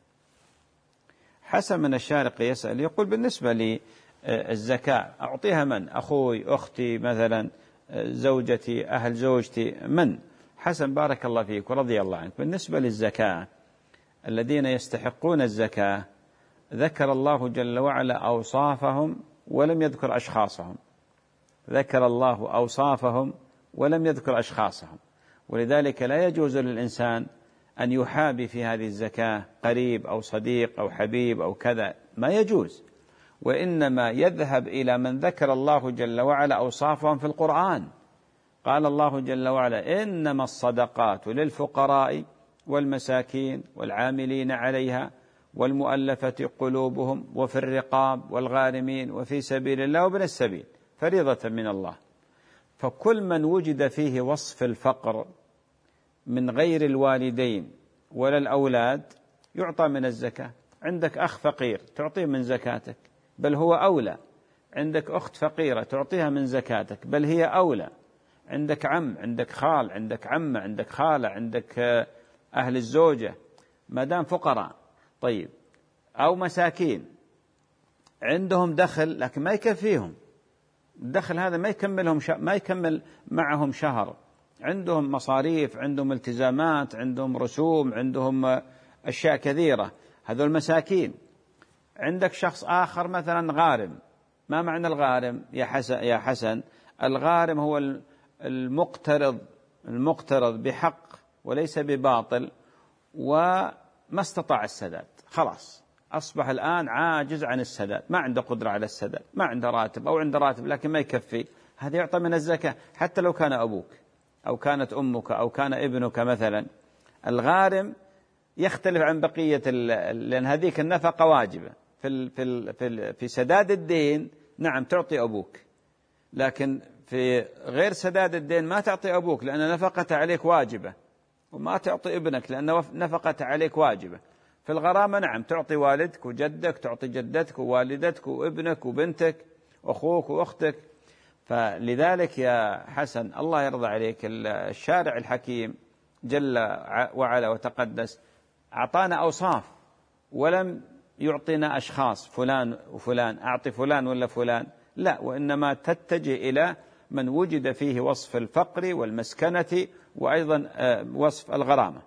حسن من الشارق يسأل يقول بالنسبة للزكاة أعطيها من؟ أخوي، أختي مثلا، زوجتي، أهل زوجتي، من؟ حسن بارك الله فيك ورضي الله عنك. بالنسبة للزكاة الذين يستحقون الزكاة ذكر الله جل وعلا أوصافهم ولم يذكر أشخاصهم، ذكر الله أوصافهم ولم يذكر أشخاصهم. ولذلك لا يجوز للإنسان أن يحابي في هذه الزكاة قريب أو صديق أو حبيب أو كذا، ما يجوز. وإنما يذهب إلى من ذكر الله جل وعلا أوصافهم في القرآن. قال الله جل وعلا إنما الصدقات للفقراء والمساكين والعاملين عليها والمؤلفة قلوبهم وفي الرقاب والغارمين وفي سبيل الله وابن السبيل فريضة من الله. فكل من وجد فيه وصف الفقر من غير الوالدين ولا الأولاد يعطى من الزكاة. عندك أخ فقير تعطيه من زكاتك بل هو أولى، عندك أخت فقيرة تعطيها من زكاتك بل هي أولى، عندك عم، عندك خال، عندك عمة، عندك خالة، عندك أهل الزوجة ما دام فقراء. طيب أو مساكين عندهم دخل لكن ما يكفيهم، الدخل هذا ما يكملهم ش... ما يكمل معهم شهر، عندهم مصاريف، عندهم التزامات، عندهم رسوم، عندهم أشياء كثيرة، هذول المساكين. عندك شخص آخر مثلا غارم. ما معنى الغارم يا حسن؟ يا حسن الغارم هو المقترض، المقترض بحق وليس بباطل وما استطاع السداد، خلاص أصبح الآن عاجز عن السداد، ما عنده قدرة على السداد، ما عنده راتب أو عنده راتب لكن ما يكفي، هذا يعطى من الزكاة حتى لو كان أبوك أو كانت أمك أو كان ابنك مثلا. الغارم يختلف عن بقية لأن هذيك النفقة واجبة في في في في سداد الدين. نعم تعطي أبوك، لكن في غير سداد الدين ما تعطي أبوك لأن نفقة عليك واجبة، وما تعطي ابنك لأن نفقة عليك واجبة. في الغرامة نعم تعطي والدك وجدك، تعطي جدتك ووالدتك وابنك وبنتك وأخوك وأختك. فلذلك يا حسن الله يرضى عليك الشارع الحكيم جل وعلا وتقدس أعطانا أوصاف ولم يعطينا أشخاص فلان وفلان، أعطي فلان ولا فلان، لا، وإنما تتجه إلى من وجد فيه وصف الفقر والمسكنة وأيضا وصف الغرامة.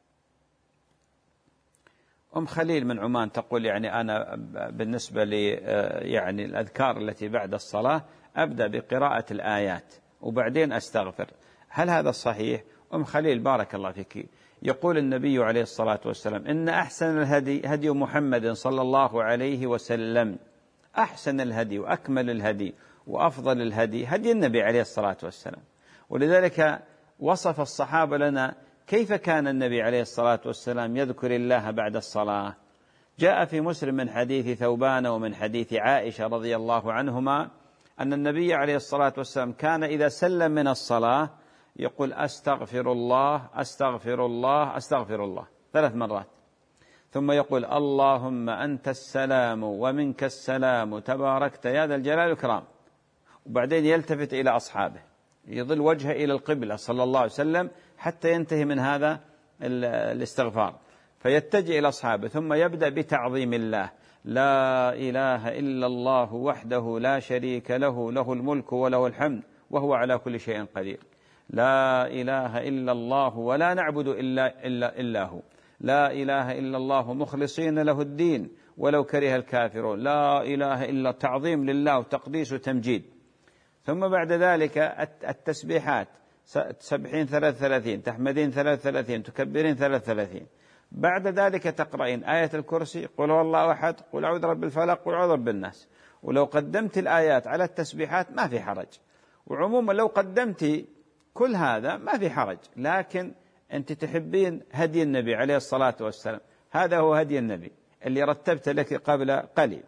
أم خليل من عمان تقول يعني أنا بالنسبة لي يعني الأذكار التي بعد الصلاة أبدأ بقراءة الآيات وبعدين أستغفر، هل هذا صحيح؟ أم خليل بارك الله فيك، يقول النبي عليه الصلاة والسلام إن أحسن الهدي هدي محمد صلى الله عليه وسلم، أحسن الهدي وأكمل الهدي وأفضل الهدي هدي النبي عليه الصلاة والسلام. ولذلك وصف الصحابة لنا كيف كان النبي عليه الصلاة والسلام يذكر الله بعد الصلاة. جاء في مسلم من حديث ثوبان ومن حديث عائشة رضي الله عنهما أن النبي عليه الصلاة والسلام كان إذا سلم من الصلاة يقول أستغفر الله أستغفر الله أستغفر الله ثلاث مرات، ثم يقول اللهم أنت السلام ومنك السلام تباركت يا ذا الجلال والإكرام، وبعدين يلتفت إلى أصحابه يظل وجهه إلى القبلة صلى الله عليه وسلم حتى ينتهي من هذا الاستغفار، فيتجه إلى أصحابه ثم يبدأ بتعظيم الله، لا إله إلا الله وحده لا شريك له له الملك وله الحمد وهو على كل شيء قدير، لا إله إلا الله ولا نعبد إلا, إلا, إلا هو، لا إله إلا الله مخلصين له الدين ولو كره الكافرون، لا إله إلا تعظيم لله وتقديس وتمجيد. ثم بعد ذلك التسبيحات سبحين ثلاث ثلاثين، تحمدين ثلاث ثلاثين، تكبرين ثلاث ثلاثين. بعد ذلك تقرأين آية الكرسي، قل هو الله أحد، قل أعوذ برب الفلق، قل أعوذ برب الناس. ولو قدمت الآيات على التسبيحات ما في حرج، وعموما لو قدمت كل هذا ما في حرج، لكن أنت تحبين هدي النبي عليه الصلاة والسلام، هذا هو هدي النبي اللي رتبت لك قبل قليل.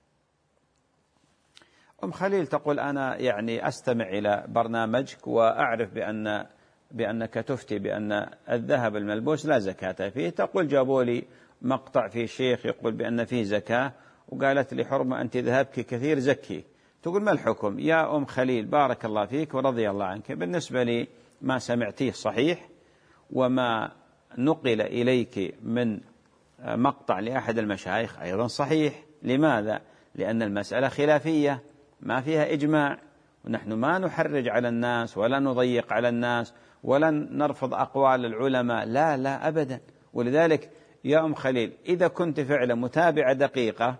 أم خليل تقول أنا يعني أستمع إلى برنامجك وأعرف بأن بأنك تفتي بأن الذهب الملبوس لا زكاة فيه، تقول جابوا لي مقطع في شيخ يقول بأن فيه زكاة وقالت لي حرمة أنت ذهبك كثير زكي. تقول ما الحكم؟ يا أم خليل بارك الله فيك ورضي الله عنك، بالنسبة لي ما سمعتيه صحيح، وما نقل إليك من مقطع لأحد المشايخ أيضا صحيح. لماذا؟ لأن المسألة خلافية ما فيها إجماع، ونحن ما نحرج على الناس ولا نضيق على الناس ولا نرفض أقوال العلماء، لا لا أبدا. ولذلك يا أم خليل إذا كنت فعلا متابعة دقيقة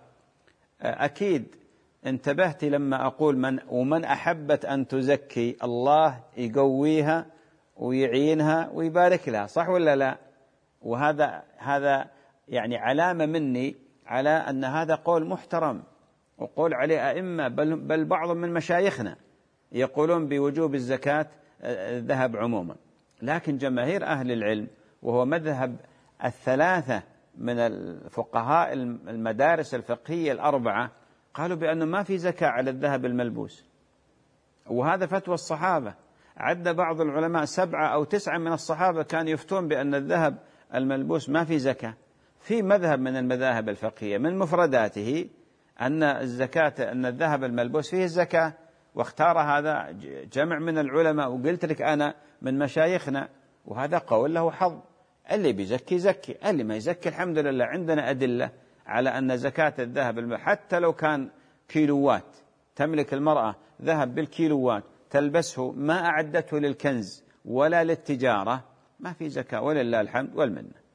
أكيد انتبهت لما أقول من ومن أحبت أن تزكي الله يقويها ويعينها ويبارك لها، صح ولا لا؟ وهذا هذا يعني علامة مني على أن هذا قول محترم وقول عليه أئمة، بل, بل بعض من مشايخنا يقولون بوجوب الزكاة الذهب عموما. لكن جماهير أهل العلم وهو مذهب الثلاثة من الفقهاء المدارس الفقهية الأربعة قالوا بأنه ما في زكاة على الذهب الملبوس، وهذا فتوى الصحابة. عد بعض العلماء سبعة أو تسعة من الصحابة كانوا يفتون بأن الذهب الملبوس ما في زكاة. في مذهب من المذاهب الفقهية من مفرداته أن الزكاة أن الذهب الملبوس فيه الزكاة، واختار هذا جمع من العلماء، وقلت لك أنا من مشايخنا، وهذا قول له حظ، اللي بيزكي زكي، اللي ما يزكي الحمد لله. عندنا أدلة على أن زكاة الذهب حتى لو كان كيلوات، تملك المرأة ذهب بالكيلوات تلبسه ما أعدته للكنز ولا للتجارة ما في زكاة، ولله الحمد والمنة.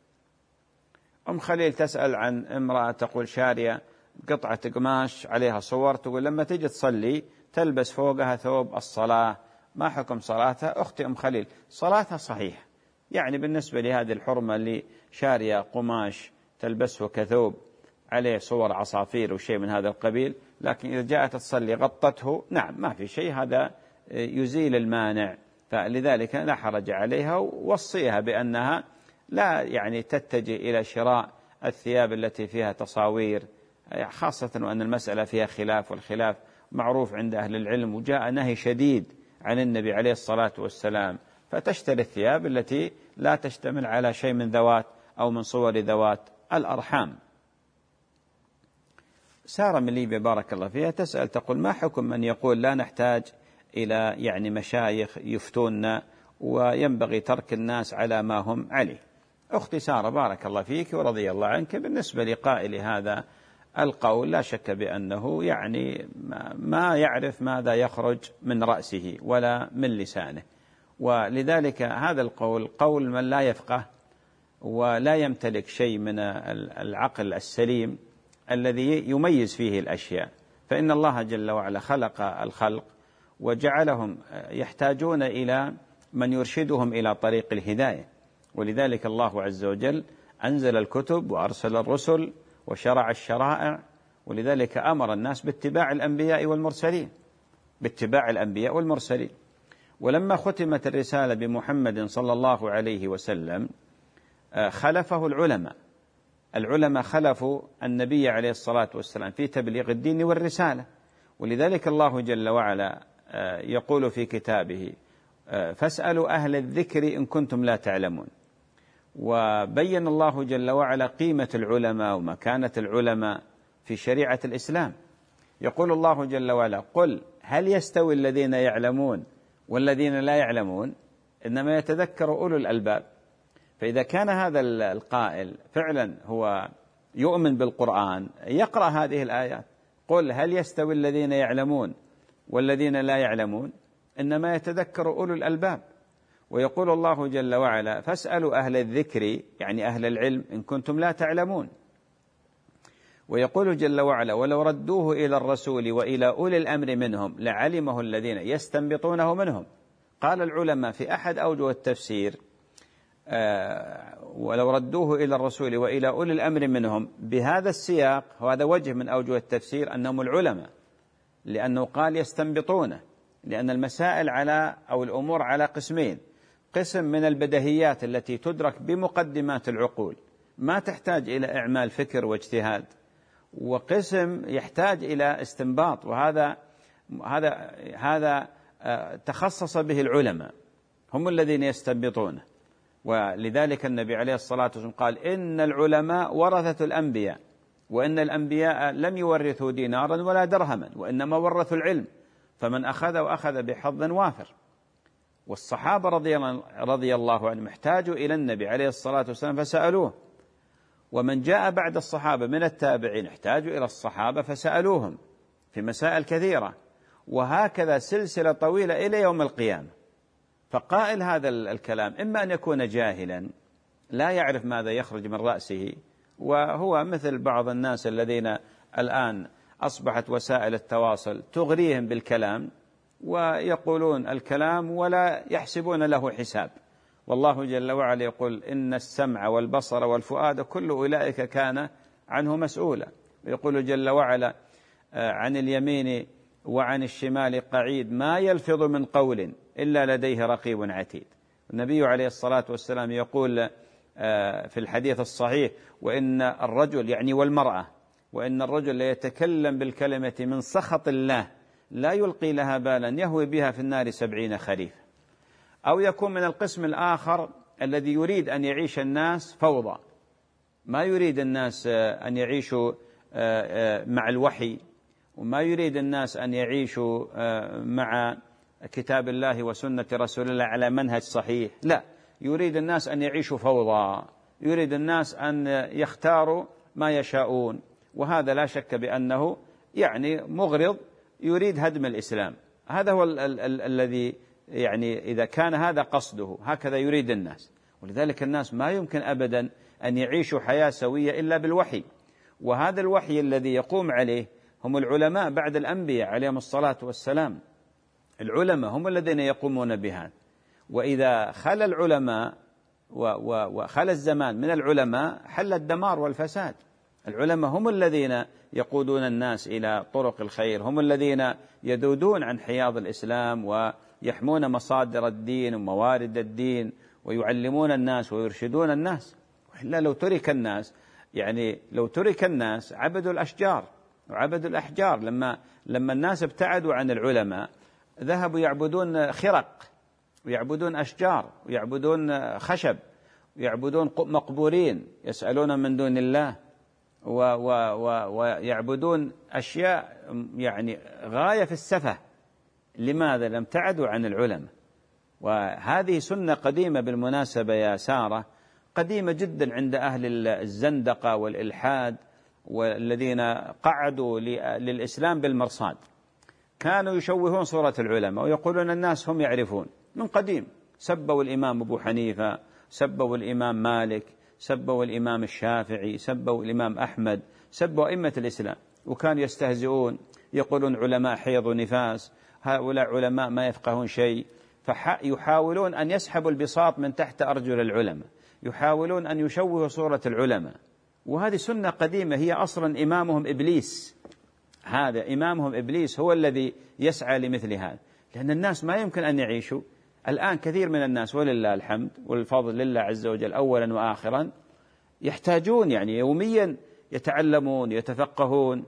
أم خليل تسأل عن امرأة تقول شارية قطعة قماش عليها صور، تقول لما تيجي تصلي تلبس فوقها ثوب الصلاة، ما حكم صلاتها؟ أختي أم خليل صلاتها صحيح، يعني بالنسبة لهذه الحرمة اللي شارية قماش تلبسه كثوب عليه صور عصافير وشيء من هذا القبيل، لكن إذا جاءت تصلي غطته نعم ما في شيء، هذا يزيل المانع، فلذلك لا حرج عليها. ووصيها بأنها لا يعني تتجه إلى شراء الثياب التي فيها تصاوير، خاصة وأن المسألة فيها خلاف، والخلاف معروف عند أهل العلم، وجاء نهي شديد عن النبي عليه الصلاة والسلام، فتشتري الثياب التي لا تشتمل على شيء من ذوات أو من صور ذوات الأرحام. سارة من ليبيا بارك الله فيها تسأل تقول ما حكم من يقول لا نحتاج إلى يعني مشايخ يفتوننا وينبغي ترك الناس على ما هم عليه؟ أختي سارة بارك الله فيك ورضي الله عنك، بالنسبة لقائل هذا القول لا شك بأنه يعني ما يعرف ماذا يخرج من رأسه ولا من لسانه، ولذلك هذا القول قول من لا يفقه ولا يمتلك شيء من العقل السليم الذي يميز فيه الأشياء. فإن الله جل وعلا خلق الخلق وجعلهم يحتاجون إلى من يرشدهم إلى طريق الهداية، ولذلك الله عز وجل أنزل الكتب وأرسل الرسل وشرع الشرائع، ولذلك أمر الناس باتباع الأنبياء والمرسلين باتباع الأنبياء والمرسلين. ولما ختمت الرسالة بمحمد صلى الله عليه وسلم خلفه العلماء العلماء خلفوا النبي عليه الصلاة والسلام في تبليغ الدين والرسالة، ولذلك الله جل وعلا يقول في كتابه فاسألوا أهل الذكر إن كنتم لا تعلمون. وبين الله جل وعلا قيمة العلماء ومكانة العلماء في شريعة الإسلام. يقول الله جل وعلا قل هل يستوي الذين يعلمون والذين لا يعلمون إنما يتذكر أولو الألباب. فإذا كان هذا القائل فعلا هو يؤمن بالقرآن يقرأ هذه الآيات قل هل يستوي الذين يعلمون والذين لا يعلمون إنما يتذكر أولو الألباب. ويقول الله جل وعلا فاسألوا أهل الذكر يعني أهل العلم إن كنتم لا تعلمون. ويقول جل وعلا ولو ردوه إلى الرسول وإلى أولي الأمر منهم لعلمه الذين يستنبطونه منهم. قال العلماء في أحد أوجه التفسير آه ولو ردوه إلى الرسول وإلى أولي الأمر منهم بهذا السياق، وهذا وجه من أوجه التفسير أنهم العلماء، لأنه قال يستنبطونه، لأن المسائل على أو الأمور على قسمين: قسم من البديهيات التي تدرك بمقدمات العقول ما تحتاج إلى إعمال فكر واجتهاد، وقسم يحتاج إلى استنباط، وهذا هذا هذا تخصص به العلماء، هم الذين يستنبطونه. ولذلك النبي عليه الصلاة والسلام قال إن العلماء ورثة الأنبياء، وإن الأنبياء لم يورثوا دينارا ولا درهما وإنما ورثوا العلم، فمن أخذ وأخذ بحظ وافر. والصحابة رضي الله عنهم احتاجوا إلى النبي عليه الصلاة والسلام فسألوه، ومن جاء بعد الصحابة من التابعين احتاجوا إلى الصحابة فسألوهم في مسائل كثيرة، وهكذا سلسلة طويلة إلى يوم القيامة. فقائل هذا الكلام إما أن يكون جاهلا لا يعرف ماذا يخرج من رأسه، وهو مثل بعض الناس الذين الآن أصبحت وسائل التواصل تغريهم بالكلام ويقولون الكلام ولا يحسبون له حساب. والله جل وعلا يقول إن السمع والبصر والفؤاد كل أولئك كان عنه مسؤولا. ويقول جل وعلا عن اليمين وعن الشمال قعيد ما يلفظ من قول إلا لديه رقيب عتيد. النبي عليه الصلاة والسلام يقول في الحديث الصحيح وإن الرجل يعني والمرأة وإن الرجل ليتكلم بالكلمة من سخط الله لا يلقي لها بالا يهوي بها في النار سبعين خريفا. أو يكون من القسم الآخر الذي يريد أن يعيش الناس فوضى، ما يريد الناس أن يعيشوا مع الوحي، وما يريد الناس أن يعيشوا مع كتاب الله وسنة رسول الله على منهج صحيح، لا، يريد الناس أن يعيشوا فوضى، يريد الناس أن يختاروا ما يشاءون. وهذا لا شك بأنه يعني مغرض يريد هدم الإسلام. هذا هو ال- ال- ال- الذي يعني إذا كان هذا قصده هكذا يريد الناس. ولذلك الناس ما يمكن أبدا أن يعيشوا حياة سوية إلا بالوحي، وهذا الوحي الذي يقوم عليه هم العلماء بعد الأنبياء عليهم الصلاة والسلام. العلماء هم الذين يقومون بهذا. وإذا خل العلماء وخل الزمان من العلماء حل الدمار والفساد. العلماء هم الذين يقودون الناس إلى طرق الخير، هم الذين يذودون عن حياض الإسلام ويحمون مصادر الدين وموارد الدين ويعلمون الناس ويرشدون الناس. وإلا لو ترك الناس يعني لو ترك الناس عبدوا الأشجار وعبدوا الأحجار. لما لما الناس ابتعدوا عن العلماء ذهبوا يعبدون خرق ويعبدون أشجار ويعبدون خشب ويعبدون مقبورين يسألون من دون الله ويعبدون أشياء يعني غاية في السفه. لماذا؟ لم ابتعدوا عن العلماء. وهذه سنة قديمة بالمناسبة يا سارة، قديمة جدا عند أهل الزندقة والإلحاد والذين قعدوا للإسلام بالمرصاد كانوا يشوهون صورة العلماء ويقولون الناس هم يعرفون من قديم. سبوا الإمام أبو حنيفة، سبوا الإمام مالك، سبوا الإمام الشافعي، سبوا الإمام أحمد، سبوا أئمة الإسلام، وكانوا يستهزئون يقولون علماء حيض ونفاس، هؤلاء علماء ما يفقهون شيء. فيحاولون أن يسحبوا البساط من تحت أرجل العلماء، يحاولون أن يشوهوا صورة العلماء، وهذه سنة قديمة هي أصلا إمامهم إبليس. هذا إمامهم إبليس هو الذي يسعى لمثل هذا، لأن الناس ما يمكن أن يعيشوا. الآن كثير من الناس ولله الحمد والفضل لله عز وجل أولا وآخرا يحتاجون يعني يوميا يتعلمون يتفقهون.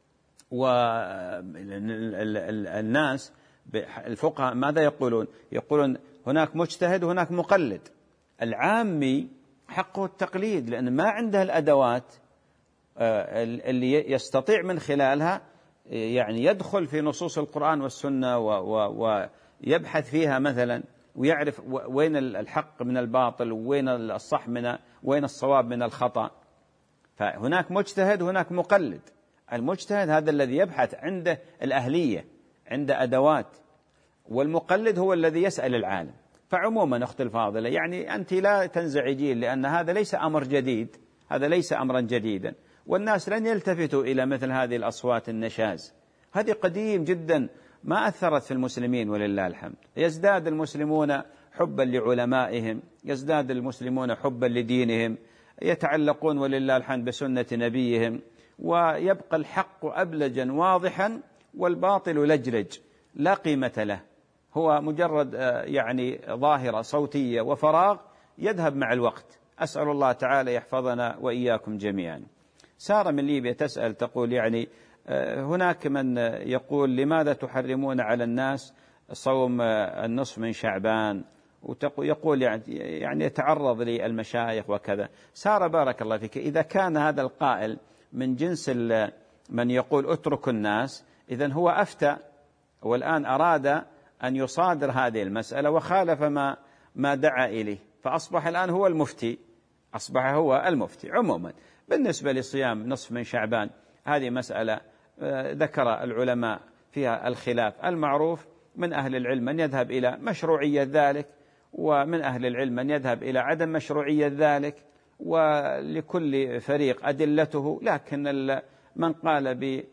والناس الفقهاء ماذا يقولون؟ يقولون هناك مجتهد وهناك مقلد. العامي حقه التقليد لأن ما عنده الأدوات اللي يستطيع من خلالها يعني يدخل في نصوص القرآن والسنة ويبحث فيها مثلا ويعرف وين الحق من الباطل وين الصح من وين الصواب من الخطأ. فهناك مجتهد وهناك مقلد. المجتهد هذا الذي يبحث عنده الأهلية عنده أدوات، والمقلد هو الذي يسأل العالم. فعموما أختي الفاضلة يعني أنت لا تنزعجين لأن هذا ليس أمر جديد، هذا ليس أمرا جديدا، والناس لن يلتفتوا إلى مثل هذه الأصوات النشاز. هذه قديم جدا ما أثرت في المسلمين ولله الحمد. يزداد المسلمون حبا لعلمائهم، يزداد المسلمون حبا لدينهم، يتعلقون ولله الحمد بسنة نبيهم، ويبقى الحق أبلجا واضحا والباطل لجلج لا قيمة له، هو مجرد يعني ظاهرة صوتية وفراغ يذهب مع الوقت. أسأل الله تعالى يحفظنا وإياكم جميعا. سارة من ليبيا تسأل تقول يعني هناك من يقول لماذا تحرمون على الناس صوم النصف من شعبان، ويقول يعني يعني يتعرض للمشايخ وكذا. سارة بارك الله فيك، إذا كان هذا القائل من جنس من يقول اترك الناس، إذن هو أفتى والآن أراد أن يصادر هذه المسألة وخالف ما ما دعا إليه، فأصبح الآن هو المفتي، أصبح هو المفتي. عموما بالنسبة لصيام نصف من شعبان هذه مسألة ذكر العلماء فيها الخلاف المعروف، من أهل العلم من يذهب إلى مشروعية ذلك، ومن أهل العلم من يذهب إلى عدم مشروعية ذلك، ولكل فريق أدلته. لكن من قال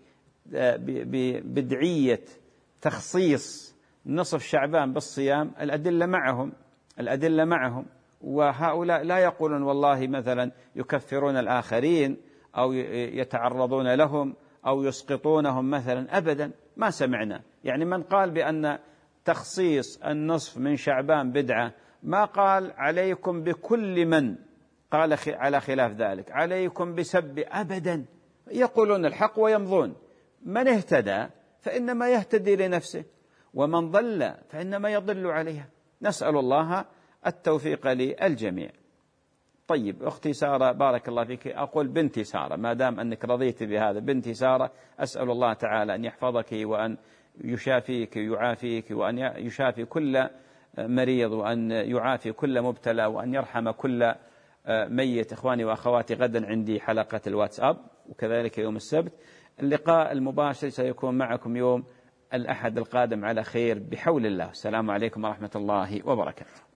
ببدعية تخصيص نصف شعبان بالصيام الأدلة معهم، الأدلة معهم، وهؤلاء لا يقولون والله مثلا يكفرون الآخرين أو يتعرضون لهم أو يسقطونهم مثلا، أبدا ما سمعنا. يعني من قال بأن تخصيص النصف من شعبان بدعة ما قال عليكم بكل من قال على خلاف ذلك، عليكم بسب، أبدا. يقولون الحق ويمضون. من اهتدى فإنما يهتدي لنفسه، ومن ضل فإنما يضل عليها. نسأل الله التوفيق للجميع. طيب أختي سارة بارك الله فيك، أقول بنتي سارة ما دام أنك رضيت بهذا، بنتي سارة أسأل الله تعالى أن يحفظك وأن يشافيك ويعافيك، وأن يشافي كل مريض، وأن يعافي كل مبتلى، وأن يرحم كل ميت. إخواني وأخواتي غدا عندي حلقة الواتساب، وكذلك يوم السبت. اللقاء المباشر سيكون معكم يوم الأحد القادم على خير بحول الله. السلام عليكم ورحمة الله وبركاته.